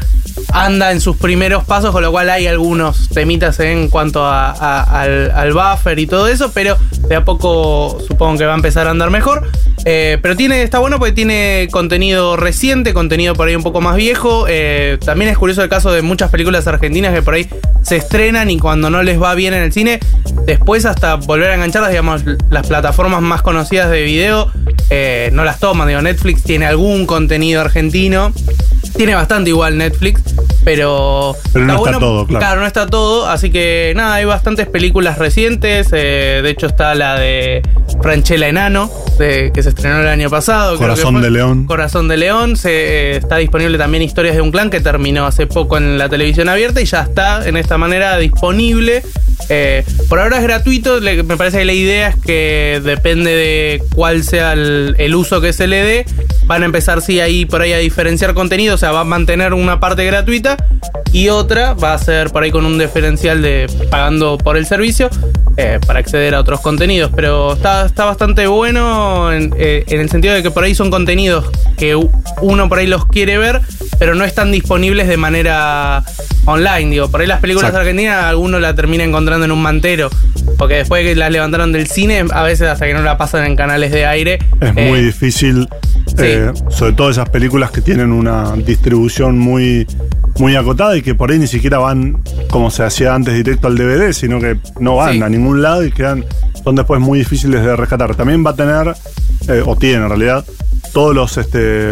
anda en sus primeros pasos, con lo cual hay algunos temitas en cuanto a, a, al, al buffer y todo eso, pero de a poco supongo que va a empezar a andar mejor. Eh, pero tiene, está bueno porque tiene contenido reciente, contenido por ahí un poco más viejo. Eh, también es curioso el caso de muchas películas argentinas que por ahí se estrenan y cuando no les va bien en el cine, después hasta volver a engancharlas, digamos, las plataformas más conocidas de video eh, no las toman. Digo, Netflix tiene algún contenido argentino. Tiene bastante igual Netflix, pero... Pero no está está bueno, todo, claro. Claro, no está todo, así que nada, hay bastantes películas recientes. Eh, de hecho está la de Franchella Enano, de, que se estrenó el año pasado. Corazón creo que fue, de León. Corazón de León. Se, eh, está disponible también Historias de un Clan, que terminó hace poco en la televisión abierta y ya está en esta manera disponible. Eh, por ahora es gratuito. Le, me parece que la idea es que depende de cuál sea el, el uso que se le dé, van a empezar sí ahí por ahí a diferenciar contenido. O sea, va a mantener una parte gratuita y otra va a ser por ahí con un diferencial de pagando por el servicio eh, para acceder a otros contenidos. Pero está, está bastante bueno en, eh, en el sentido de que por ahí son contenidos que uno por ahí los quiere ver, pero no están disponibles de manera online. Digo, por ahí las películas Exacto. argentinas alguno la termina encontrando en un mantero, porque después de que las levantaron del cine, a veces hasta que no la pasan en canales de aire, Es eh, muy difícil, eh, sobre todo esas películas que tienen una distribución muy, muy acotada y que por ahí ni siquiera van como se hacía antes directo al D V D, sino que no van Sí. a ningún lado y quedan, son después muy difíciles de rescatar. También va a tener, eh, o tiene en realidad, todos los este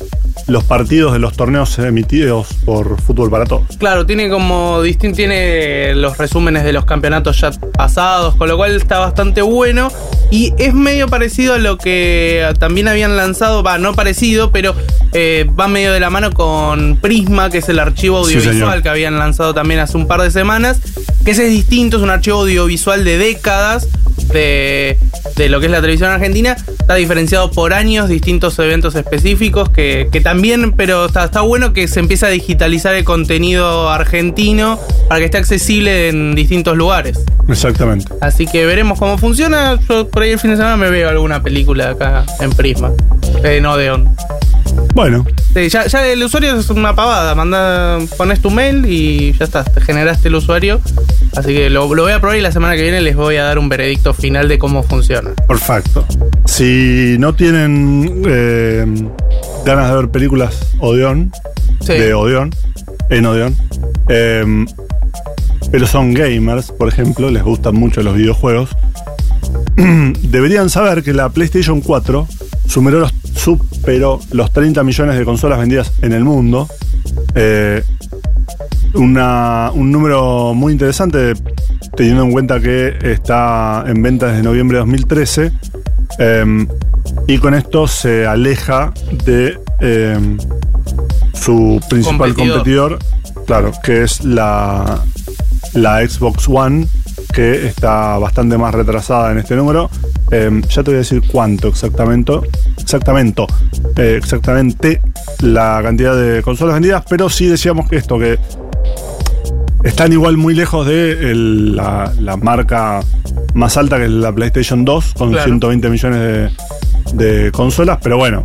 los partidos de los torneos emitidos por Fútbol para Todos. Claro, tiene como distinto, tiene los resúmenes de los campeonatos ya pasados, con lo cual está bastante bueno. Y es medio parecido a lo que también habían lanzado, va, no parecido, pero eh, va medio de la mano con Prisma, que es el archivo Sí, audiovisual señor. que habían lanzado también hace un par de semanas, que ese es distinto, es un archivo audiovisual de décadas de, de lo que es la televisión argentina. Está diferenciado por años, distintos eventos específicos que, que también, pero está, está bueno que se empiece a digitalizar el contenido argentino para que esté accesible en distintos lugares. Exactamente. Así que veremos cómo funciona. Yo por ahí el fin de semana me veo alguna película acá en Prisma, en Odeon. Bueno, Sí, ya, ya el usuario es una pavada. Manda, pones tu mail y ya está, te generaste el usuario. Así que lo, lo voy a probar y la semana que viene les voy a dar un veredicto final de cómo funciona. perfecto. Si no tienen eh, ganas de ver películas Odeon, Sí. de Odeon, en Odeon, eh, pero son gamers, por ejemplo, les gustan mucho los videojuegos, deberían saber que la PlayStation cuatro superó los, superó los treinta millones de consolas vendidas en el mundo. Eh, una, un número muy interesante, teniendo en cuenta que está en venta desde noviembre de dos mil trece. Eh, y con esto se aleja de eh, su principal Competidor. competidor, claro, que es la, la Xbox One, que está bastante más retrasada en este número. Eh, ya te voy a decir cuánto exactamente, exactamente, eh, exactamente la cantidad de consolas vendidas, pero sí decíamos que esto, que están igual muy lejos de el- la, la marca más alta, que es la PlayStation dos, con Claro. ciento veinte millones de, de consolas, pero bueno,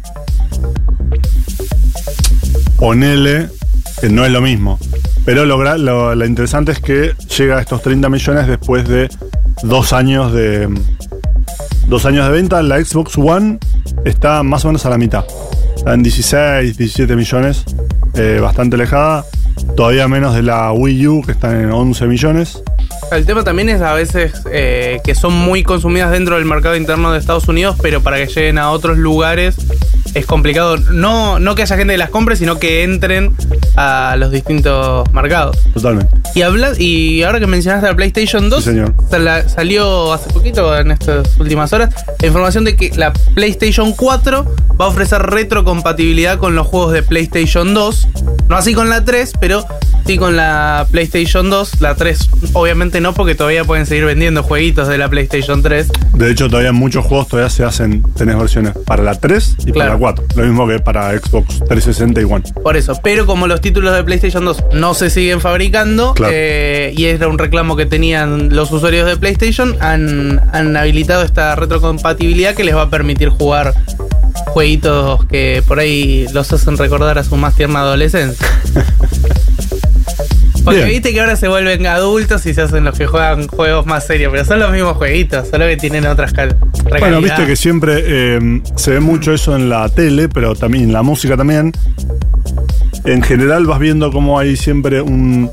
ponele que no es lo mismo. Pero lo, gra- lo, lo interesante es que llega a estos treinta millones después de dos años de dos años de venta. La Xbox One está más o menos a la mitad. Está en dieciséis, diecisiete millones, eh, bastante alejada. Todavía menos de la Wii U, que está en once millones. El tema también es a veces eh, que son muy consumidas dentro del mercado interno de Estados Unidos, pero para que lleguen a otros lugares es complicado. No, no que haya gente que las compre, sino que entren a los distintos mercados. Totalmente. Y habla, y ahora que mencionaste la PlayStation dos, Sí, señor. sal- salió hace poquito, en estas últimas horas, la información de que la PlayStation cuatro va a ofrecer retrocompatibilidad con los juegos de PlayStation dos. No así con la tres, pero sí con la PlayStation dos. La tres obviamente no, porque todavía pueden seguir vendiendo jueguitos de la PlayStation tres. De hecho, todavía muchos juegos todavía se hacen, tenés versiones para la tres y Claro. para la cuatro. Lo mismo que para Xbox trescientos sesenta y One. Por eso, pero como los títulos de PlayStation dos no se siguen fabricando, Claro. eh, y era un reclamo que tenían los usuarios de PlayStation, han, han habilitado esta retrocompatibilidad que les va a permitir jugar jueguitos que por ahí los hacen recordar a su más tierna adolescencia. Porque Bien. viste que ahora se vuelven adultos y se hacen los que juegan juegos más serios, pero son los mismos jueguitos, solo que tienen otras cal Bueno, viste que siempre eh, se ve mucho eso en la tele, pero también en la música también. En general vas viendo cómo hay siempre un...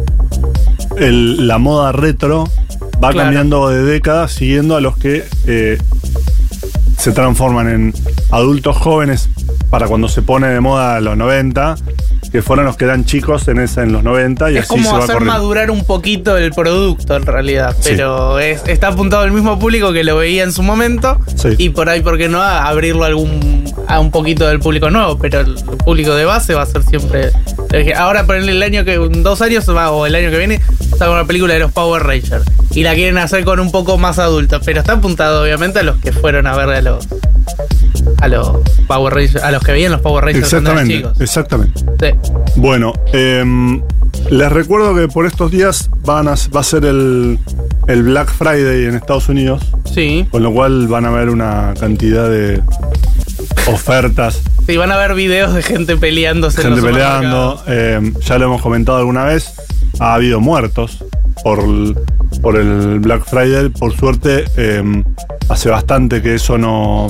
El, la moda retro va Claro. cambiando de década siguiendo a los que eh, se transforman en adultos jóvenes para cuando se pone de moda los noventa, que fueron los que eran chicos en esa en los noventa y es así se como va hacer corriendo. madurar un poquito el producto en realidad, Sí. pero es, está apuntado al mismo público que lo veía en su momento Sí. y por ahí, ¿por qué no? A abrirlo a, algún, a un poquito del público nuevo, pero el público de base va a ser siempre... Ahora, por el año que, en dos años va, o el año que viene, está una película de los Power Rangers y la quieren hacer con un poco más adultos, pero está apuntado obviamente a los que fueron a ver a los... A los Power Rangers, a los que veían los Power Rangers cuando eran Exactamente, chicos. exactamente. Sí. Bueno, eh, les recuerdo que por estos días van a, va a ser el, el Black Friday en Estados Unidos. Sí. Con lo cual van a haber una cantidad de ofertas, Sí, van a ver videos de gente peleándose. en gente los peleando. supermercados. Eh, ya lo hemos comentado alguna vez. Ha habido muertos por el, por el Black Friday. Por suerte, eh, hace bastante que eso no,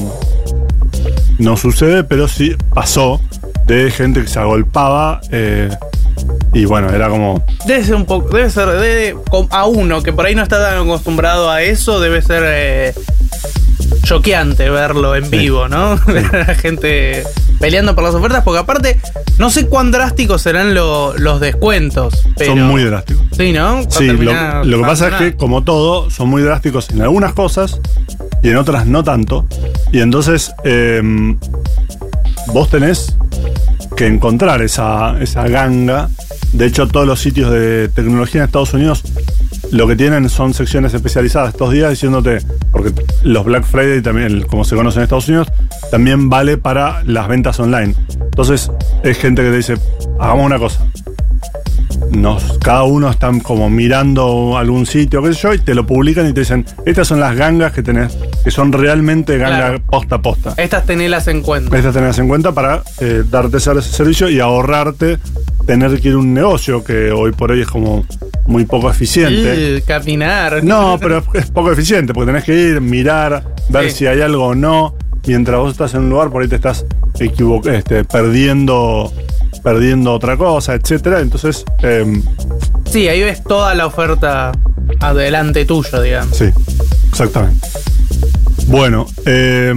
no sucede, pero sí pasó de gente que se agolpaba. Eh, y bueno, era como. Debe ser un poco, debe ser, debe, com- a uno que por ahí no está tan acostumbrado a eso, debe ser eh, choqueante verlo en Sí. vivo, ¿no? Ver a la gente peleando por las ofertas, porque aparte, no sé cuán drásticos serán lo- los descuentos. Pero, Son muy drásticos. Sí, ¿no? Sí, lo, Termina lo que pasa es pasando que, como todo, son muy drásticos en algunas cosas y en otras no tanto. Y entonces, eh, vos tenés que encontrar esa, esa ganga. De hecho, todos los sitios de tecnología en Estados Unidos lo que tienen son secciones especializadas estos días diciéndote, porque los Black Friday también, como se conoce en Estados Unidos, también vale para las ventas online. Entonces, es gente que te dice, hagamos una cosa. Nos, cada uno está como mirando algún sitio, qué sé yo, y te lo publican y te dicen, estas son las gangas que tenés, que son realmente gangas Claro. posta a posta. Estas tenelas en cuenta. Estas tenés en cuenta para eh, darte ese servicio y ahorrarte tener que ir a un negocio que hoy por hoy es como muy poco eficiente. Uh, caminar. No, pero es, es poco eficiente porque tenés que ir, mirar, ver Sí. si hay algo o no. Mientras vos estás en un lugar, por ahí te estás equivo- este, perdiendo, perdiendo otra cosa, etcétera. Entonces, eh, Sí, ahí ves toda la oferta adelante tuyo, digamos. sí, exactamente. Bueno, eh,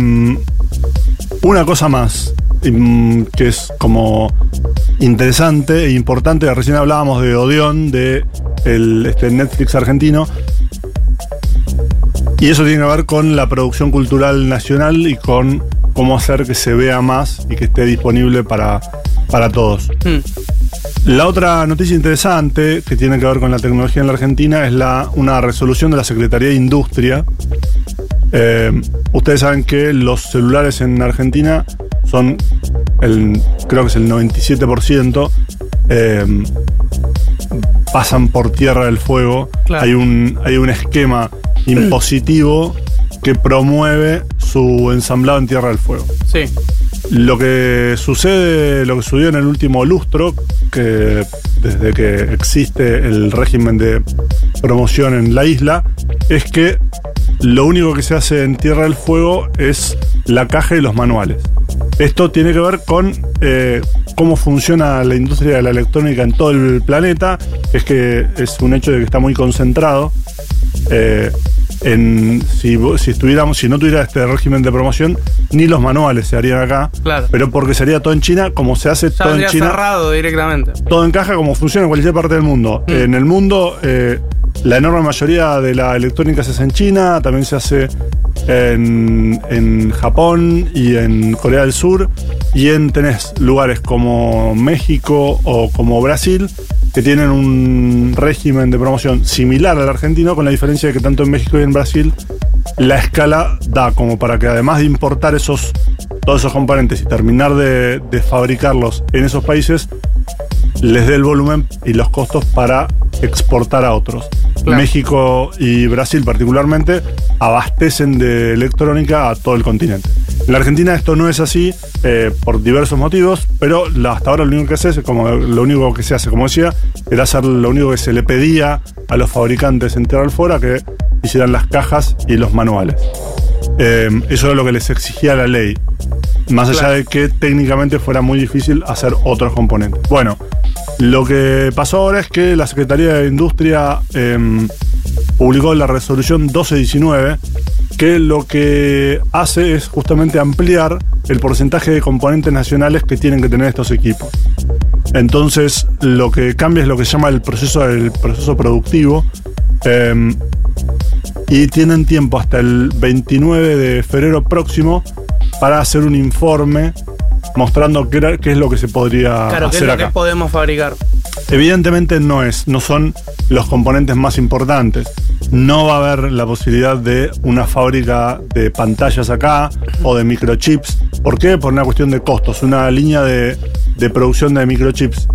una cosa más mm, que es como interesante e importante. Recién hablábamos de Odeón, de el, este Netflix argentino. Y eso tiene que ver con la producción cultural nacional y con cómo hacer que se vea más y que esté disponible para, para todos. Hmm. La otra noticia interesante que tiene que ver con la tecnología en la Argentina es la, una resolución de la Secretaría de Industria. Eh, ustedes saben que los celulares en Argentina son, el, creo que es el noventa y siete por ciento, eh, pasan por Tierra del Fuego. Claro. Hay un, hay un esquema impositivo que promueve su ensamblado en Tierra del Fuego. Sí. Lo que sucede, lo que sucedió en el último lustro, que desde que existe el régimen de promoción en la isla, es que lo único que se hace en Tierra del Fuego es la caja y los manuales. Esto tiene que ver con eh, cómo funciona la industria de la electrónica en todo el planeta. Es que es un hecho de que está muy concentrado. Eh, en, si, si estuviéramos, si no tuviera este régimen de promoción, ni los manuales se harían acá. Claro. Pero porque sería todo en China, como se hace Ya todo en vendría China. cerrado directamente. Todo encaja como funciona en cualquier parte del mundo. Mm. En el mundo, eh, la enorme mayoría de la electrónica se hace en China, también se hace en, en Japón y en Corea del Sur. Y en tenés lugares como México o como Brasil, que tienen un régimen de promoción similar al argentino, con la diferencia de que tanto en México y en Brasil la escala da como para que, además de importar esos, todos esos componentes y terminar de, de fabricarlos en esos países, les dé el volumen y los costos para exportar a otros. Claro. México y Brasil particularmente abastecen de electrónica a todo el continente. En la Argentina esto no es así eh, por diversos motivos, pero la, hasta ahora lo único que se hace, como lo único que se hace, como decía, era hacer lo único que se le pedía a los fabricantes en Tierra del Fuera, que hicieran las cajas y los manuales. Eh, eso era lo que les exigía la ley, más allá Claro. de que técnicamente fuera muy difícil hacer otros componentes. Bueno, lo que pasó ahora es que la Secretaría de Industria eh, publicó la resolución doce diecinueve, que lo que hace es justamente ampliar el porcentaje de componentes nacionales que tienen que tener estos equipos. Entonces, lo que cambia es lo que se llama el proceso, el proceso productivo. Eh, y tienen tiempo hasta el veintinueve de febrero próximo para hacer un informe mostrando qué, era, qué es lo que se podría Claro, ¿qué es hacer lo acá. que podemos fabricar? Evidentemente no es, no son los componentes más importantes. No va a haber la posibilidad de una fábrica de pantallas acá o de microchips. ¿Por qué? Por una cuestión de costos. Una línea de, de producción de microchips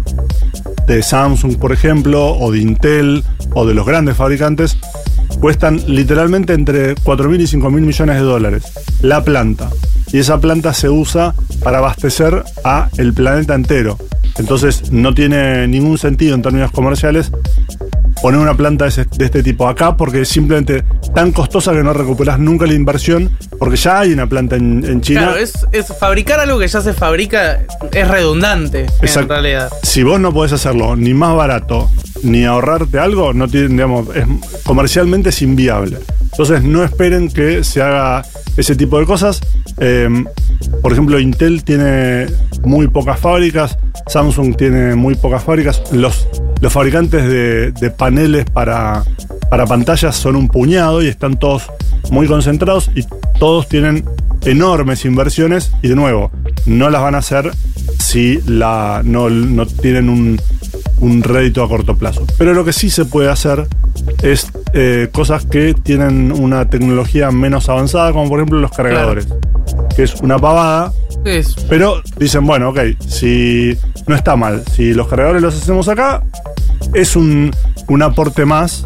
de Samsung, por ejemplo, o de Intel, o de los grandes fabricantes, cuestan literalmente entre cuatro mil y cinco mil millones de dólares la planta. Y esa planta se usa para abastecer a el planeta entero. Entonces no tiene ningún sentido en términos comerciales poner una planta de, ese- de este tipo acá, porque es simplemente tan costosa que no recuperás nunca la inversión, porque ya hay una planta en, en China. Claro, es, es fabricar algo que ya se fabrica, es redundante en Exacto. realidad. Si vos no podés hacerlo ni más barato ni ahorrarte algo, no tiene, digamos, es comercialmente es inviable. Entonces no esperen que se haga ese tipo de cosas. Eh, por ejemplo, Intel tiene muy pocas fábricas, Samsung tiene muy pocas fábricas. Los, los fabricantes de, de paneles para, para pantallas son un puñado y están todos muy concentrados y todos tienen enormes inversiones y de nuevo, no las van a hacer si la, no, no tienen un, un rédito a corto plazo. Pero lo que sí se puede hacer es eh, cosas que tienen una tecnología menos avanzada, como por ejemplo los cargadores, que es una pavada. Es, Pero dicen, bueno, ok, si no está mal, si los cargadores los hacemos acá, es un, un aporte más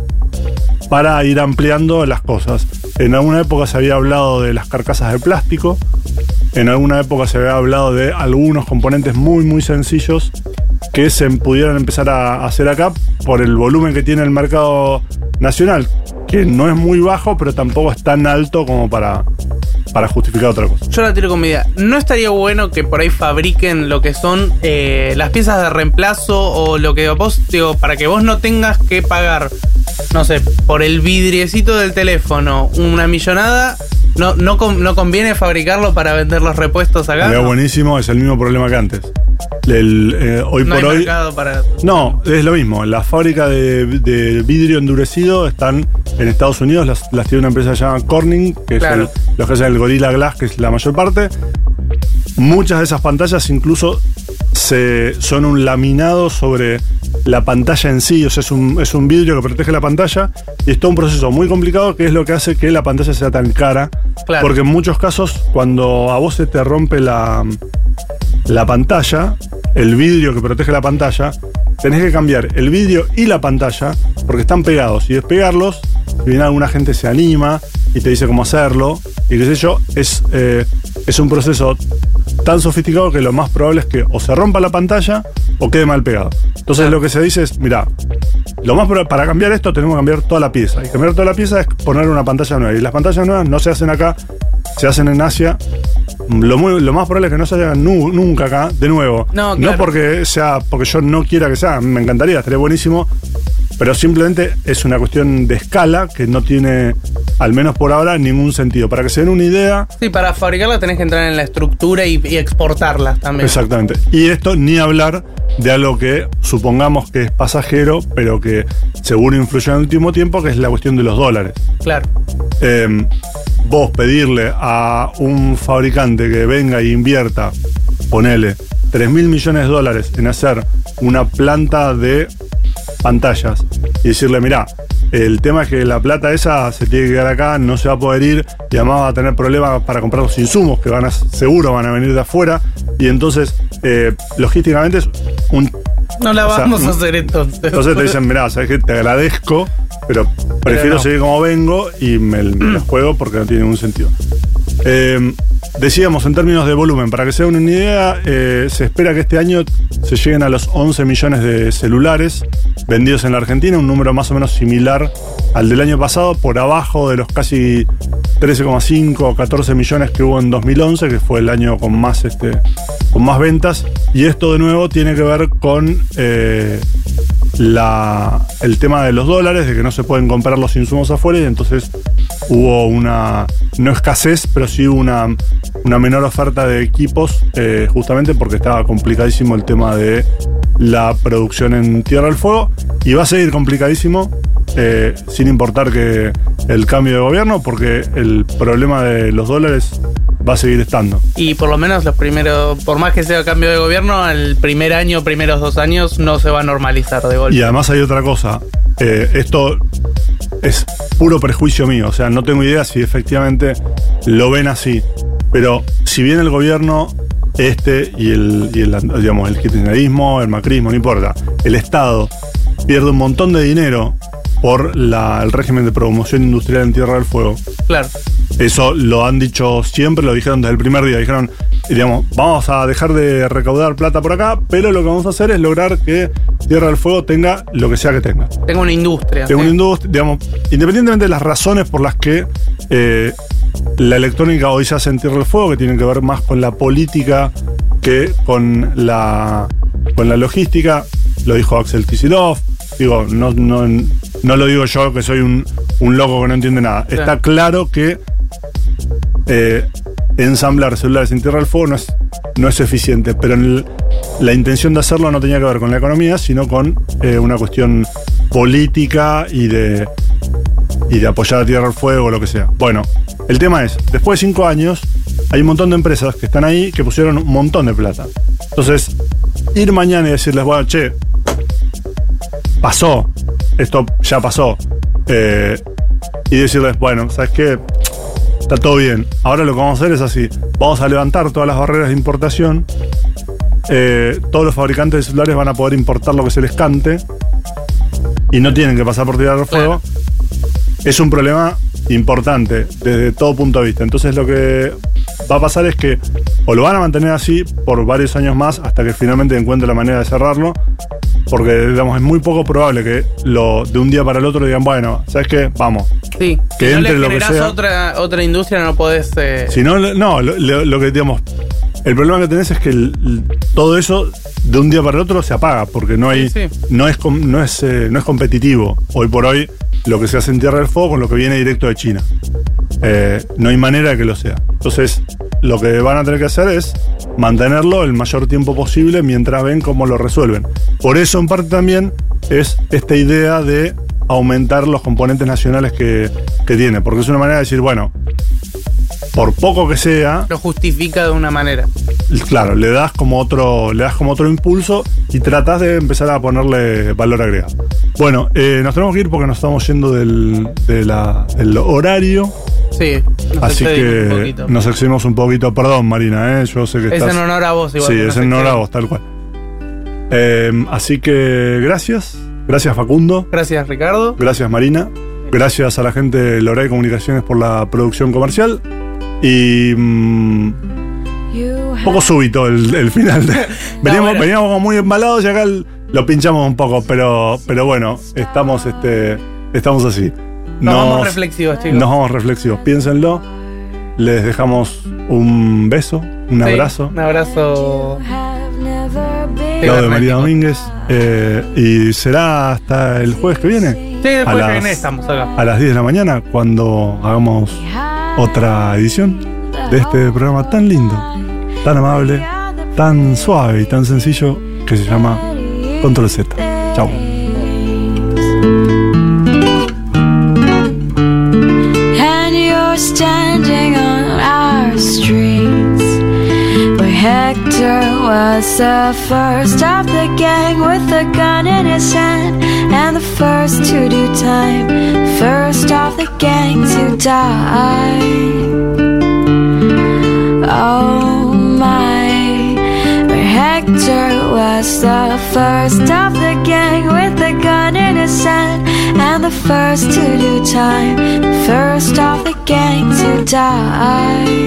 para ir ampliando las cosas. En alguna época se había hablado de las carcasas de plástico, en alguna época se había hablado de algunos componentes muy, muy sencillos que se pudieran empezar a hacer acá por el volumen que tiene el mercado nacional, que no es muy bajo, pero tampoco es tan alto como para, para justificar otra cosa. yo la tiro con mi idea. ¿No estaría bueno que por ahí fabriquen lo que son eh, las piezas de reemplazo o lo que vos, digo, para que vos no tengas que pagar, no sé, por el vidriecito del teléfono una millonada? ¿No, no, con- no conviene fabricarlo para vender los repuestos acá? Sería ¿No? buenísimo, es el mismo problema que antes. El, eh, hoy No por hay hoy. mercado para... No, es lo mismo. Las fábricas de, de vidrio endurecido están en Estados Unidos, las, las tiene una empresa llamada Corning, que Claro. es el, los que hacen el Gorilla Glass, que es la mayor parte. Muchas de esas pantallas incluso se, son un laminado sobre la pantalla en sí, o sea, es un, es un vidrio que protege la pantalla y es todo un proceso muy complicado que es lo que hace que la pantalla sea tan cara. Claro. Porque en muchos casos, cuando a vos se te rompe la, la pantalla, el vidrio que protege la pantalla, tenés que cambiar el vidrio y la pantalla porque están pegados. Y despegarlos, si viene alguna gente se anima y te dice cómo hacerlo, y qué sé yo, es, eh, es un proceso tan sofisticado que lo más probable es que o se rompa la pantalla o quede mal pegado. Entonces lo que se dice es, mira, lo más probable, para cambiar esto tenemos que cambiar toda la pieza. Y cambiar toda la pieza es poner una pantalla nueva. Y las pantallas nuevas no se hacen acá, se hacen en Asia. Lo, muy- lo más probable es que no se hagan nu- nunca acá, de nuevo. No, claro. porque sea, porque yo no quiera que sea, me encantaría, estaría buenísimo. Pero simplemente es una cuestión de escala que no tiene, al menos por ahora, ningún sentido. Para que se den una idea. Sí, para fabricarla tenés que entrar en la estructura y, y exportarlas también. Exactamente. Y esto ni hablar de algo que supongamos que es pasajero, pero que seguro influyó en el último tiempo, que es la cuestión de los dólares. Claro. Eh, vos pedirle a un fabricante que venga e invierta, ponele, tres mil millones de dólares en hacer una planta de pantallas y decirle, mirá, el tema es que la plata esa se tiene que quedar acá, no se va a poder ir y además va a tener problemas para comprar los insumos que van a, seguro van a venir de afuera y entonces eh, logísticamente es un... No la o sea, vamos a un- hacer entonces. Entonces te dicen, mirá, sabes que te agradezco, pero prefiero no. seguir como vengo y me, me la juego porque no tiene ningún sentido. Eh, decíamos en términos de volumen, para que se den una idea, eh, se espera que este año se lleguen a los once millones de celulares vendidos en la Argentina, un número más o menos similar al del año pasado, por abajo de los casi trece coma cinco o catorce millones que hubo en dos mil once, que fue el año con más, este, con más ventas. Y esto de nuevo tiene que ver con eh, la, el tema de los dólares, de que no se pueden comprar los insumos afuera, y entonces hubo una, no escasez, pero sí una, una menor oferta de equipos, eh, justamente porque estaba complicadísimo el tema de la producción en Tierra del Fuego, y va a seguir complicadísimo, eh, sin importar que el cambio de gobierno, porque el problema de los dólares va a seguir estando. Y por lo menos los primeros, por más que sea cambio de gobierno, el primer año, primeros dos años, no se va a normalizar de golpe. Y además hay otra cosa, eh, esto es puro prejuicio mío, o sea, no tengo idea si efectivamente lo ven así, pero si bien el gobierno este y el, y el digamos, el kirchnerismo, el macrismo, no importa, el Estado pierde un montón de dinero por la, el régimen de promoción industrial en Tierra del Fuego. Claro. Eso lo han dicho siempre, lo dijeron desde el primer día. Dijeron, digamos, vamos a dejar de recaudar plata por acá, pero lo que vamos a hacer es lograr que Tierra del Fuego tenga lo que sea que tenga. Tenga una industria. Tenga ¿sí? una industria, digamos, independientemente de las razones por las que eh, la electrónica hoy se hace en Tierra del Fuego, que tienen que ver más con la política que con la, con la logística. Lo dijo Axel Kicillof. Digo, no, no, no lo digo yo, que soy un, un loco que no entiende nada. Claro. Está claro que eh, ensamblar celulares en Tierra del Fuego no es, no es eficiente, pero en el, la intención de hacerlo no tenía que ver con la economía, sino con eh, una cuestión política y de, y de apoyar a Tierra del Fuego o lo que sea. Bueno, el tema es, después de cinco años, hay un montón de empresas que están ahí que pusieron un montón de plata. Entonces, ir mañana y decirles, bueno, che, pasó, esto ya pasó, eh, y decirles, bueno, ¿sabes qué? Está todo bien, ahora lo que vamos a hacer es así, vamos a levantar todas las barreras de importación, eh, todos los fabricantes de celulares van a poder importar lo que se les cante y no tienen que pasar por Tierra del Fuego. Es un problema importante desde todo punto de vista. Entonces lo que va a pasar es que o lo van a mantener así por varios años más hasta que finalmente encuentre la manera de cerrarlo, porque digamos, es muy poco probable que lo, de un día para el otro digan, bueno, ¿sabes qué? Vamos. Sí, que si entre no le lo que sea. otra, otra industria no podés... Eh... Si no, no, lo, lo, lo que digamos, el problema que tenés es que el, el, todo eso de un día para el otro se apaga, porque no hay, sí, sí. no es, no es, eh, no es competitivo hoy por hoy lo que se hace en Tierra del Fuego con lo que viene directo de China. Eh, no hay manera de que lo sea. Entonces, lo que van a tener que hacer es mantenerlo el mayor tiempo posible mientras ven cómo lo resuelven. Por eso, en parte también, es esta idea de aumentar los componentes nacionales que, que tiene. Porque es una manera de decir, bueno, por poco que sea... Lo justifica de una manera. Claro, le das como otro, le das como otro impulso y tratás de empezar a ponerle valor agregado. Bueno, eh, nos tenemos que ir porque nos estamos yendo del, de la, del horario. Sí, nos así que un poquito. nos excedimos un poquito. Perdón, Marina, ¿eh? Yo sé que es estás... en honor a vos igual. Sí, es en honor a vos, tal cual. Eh, así que gracias. Gracias, Facundo. Gracias, Ricardo. Gracias, Marina. Gracias a la gente de Loray Comunicaciones por la producción comercial. Y... Mmm, un poco súbito el, el final. De, veníamos, no, bueno. veníamos como muy embalados y acá el, lo pinchamos un poco, pero, pero bueno, estamos, este, estamos así. Nos, nos vamos reflexivos, chicos. Nos vamos reflexivos, piénsenlo. Les dejamos un beso, un sí, abrazo. Un abrazo. Claudio María Domínguez. Eh, y será hasta el jueves que viene. Sí, el jueves que viene estamos acá. A las diez de la mañana, cuando hagamos otra edición de este programa tan lindo, tan amable, tan suave y tan sencillo que se llama Control Z. Chau. And you're standing on our streets where Hector was the first of the gang with a gun in his hand and the first to do time, first of the gang to die. Oh my, where Hector was the first of the gang with a gun in his hand and the first to do time, first of the gang to die.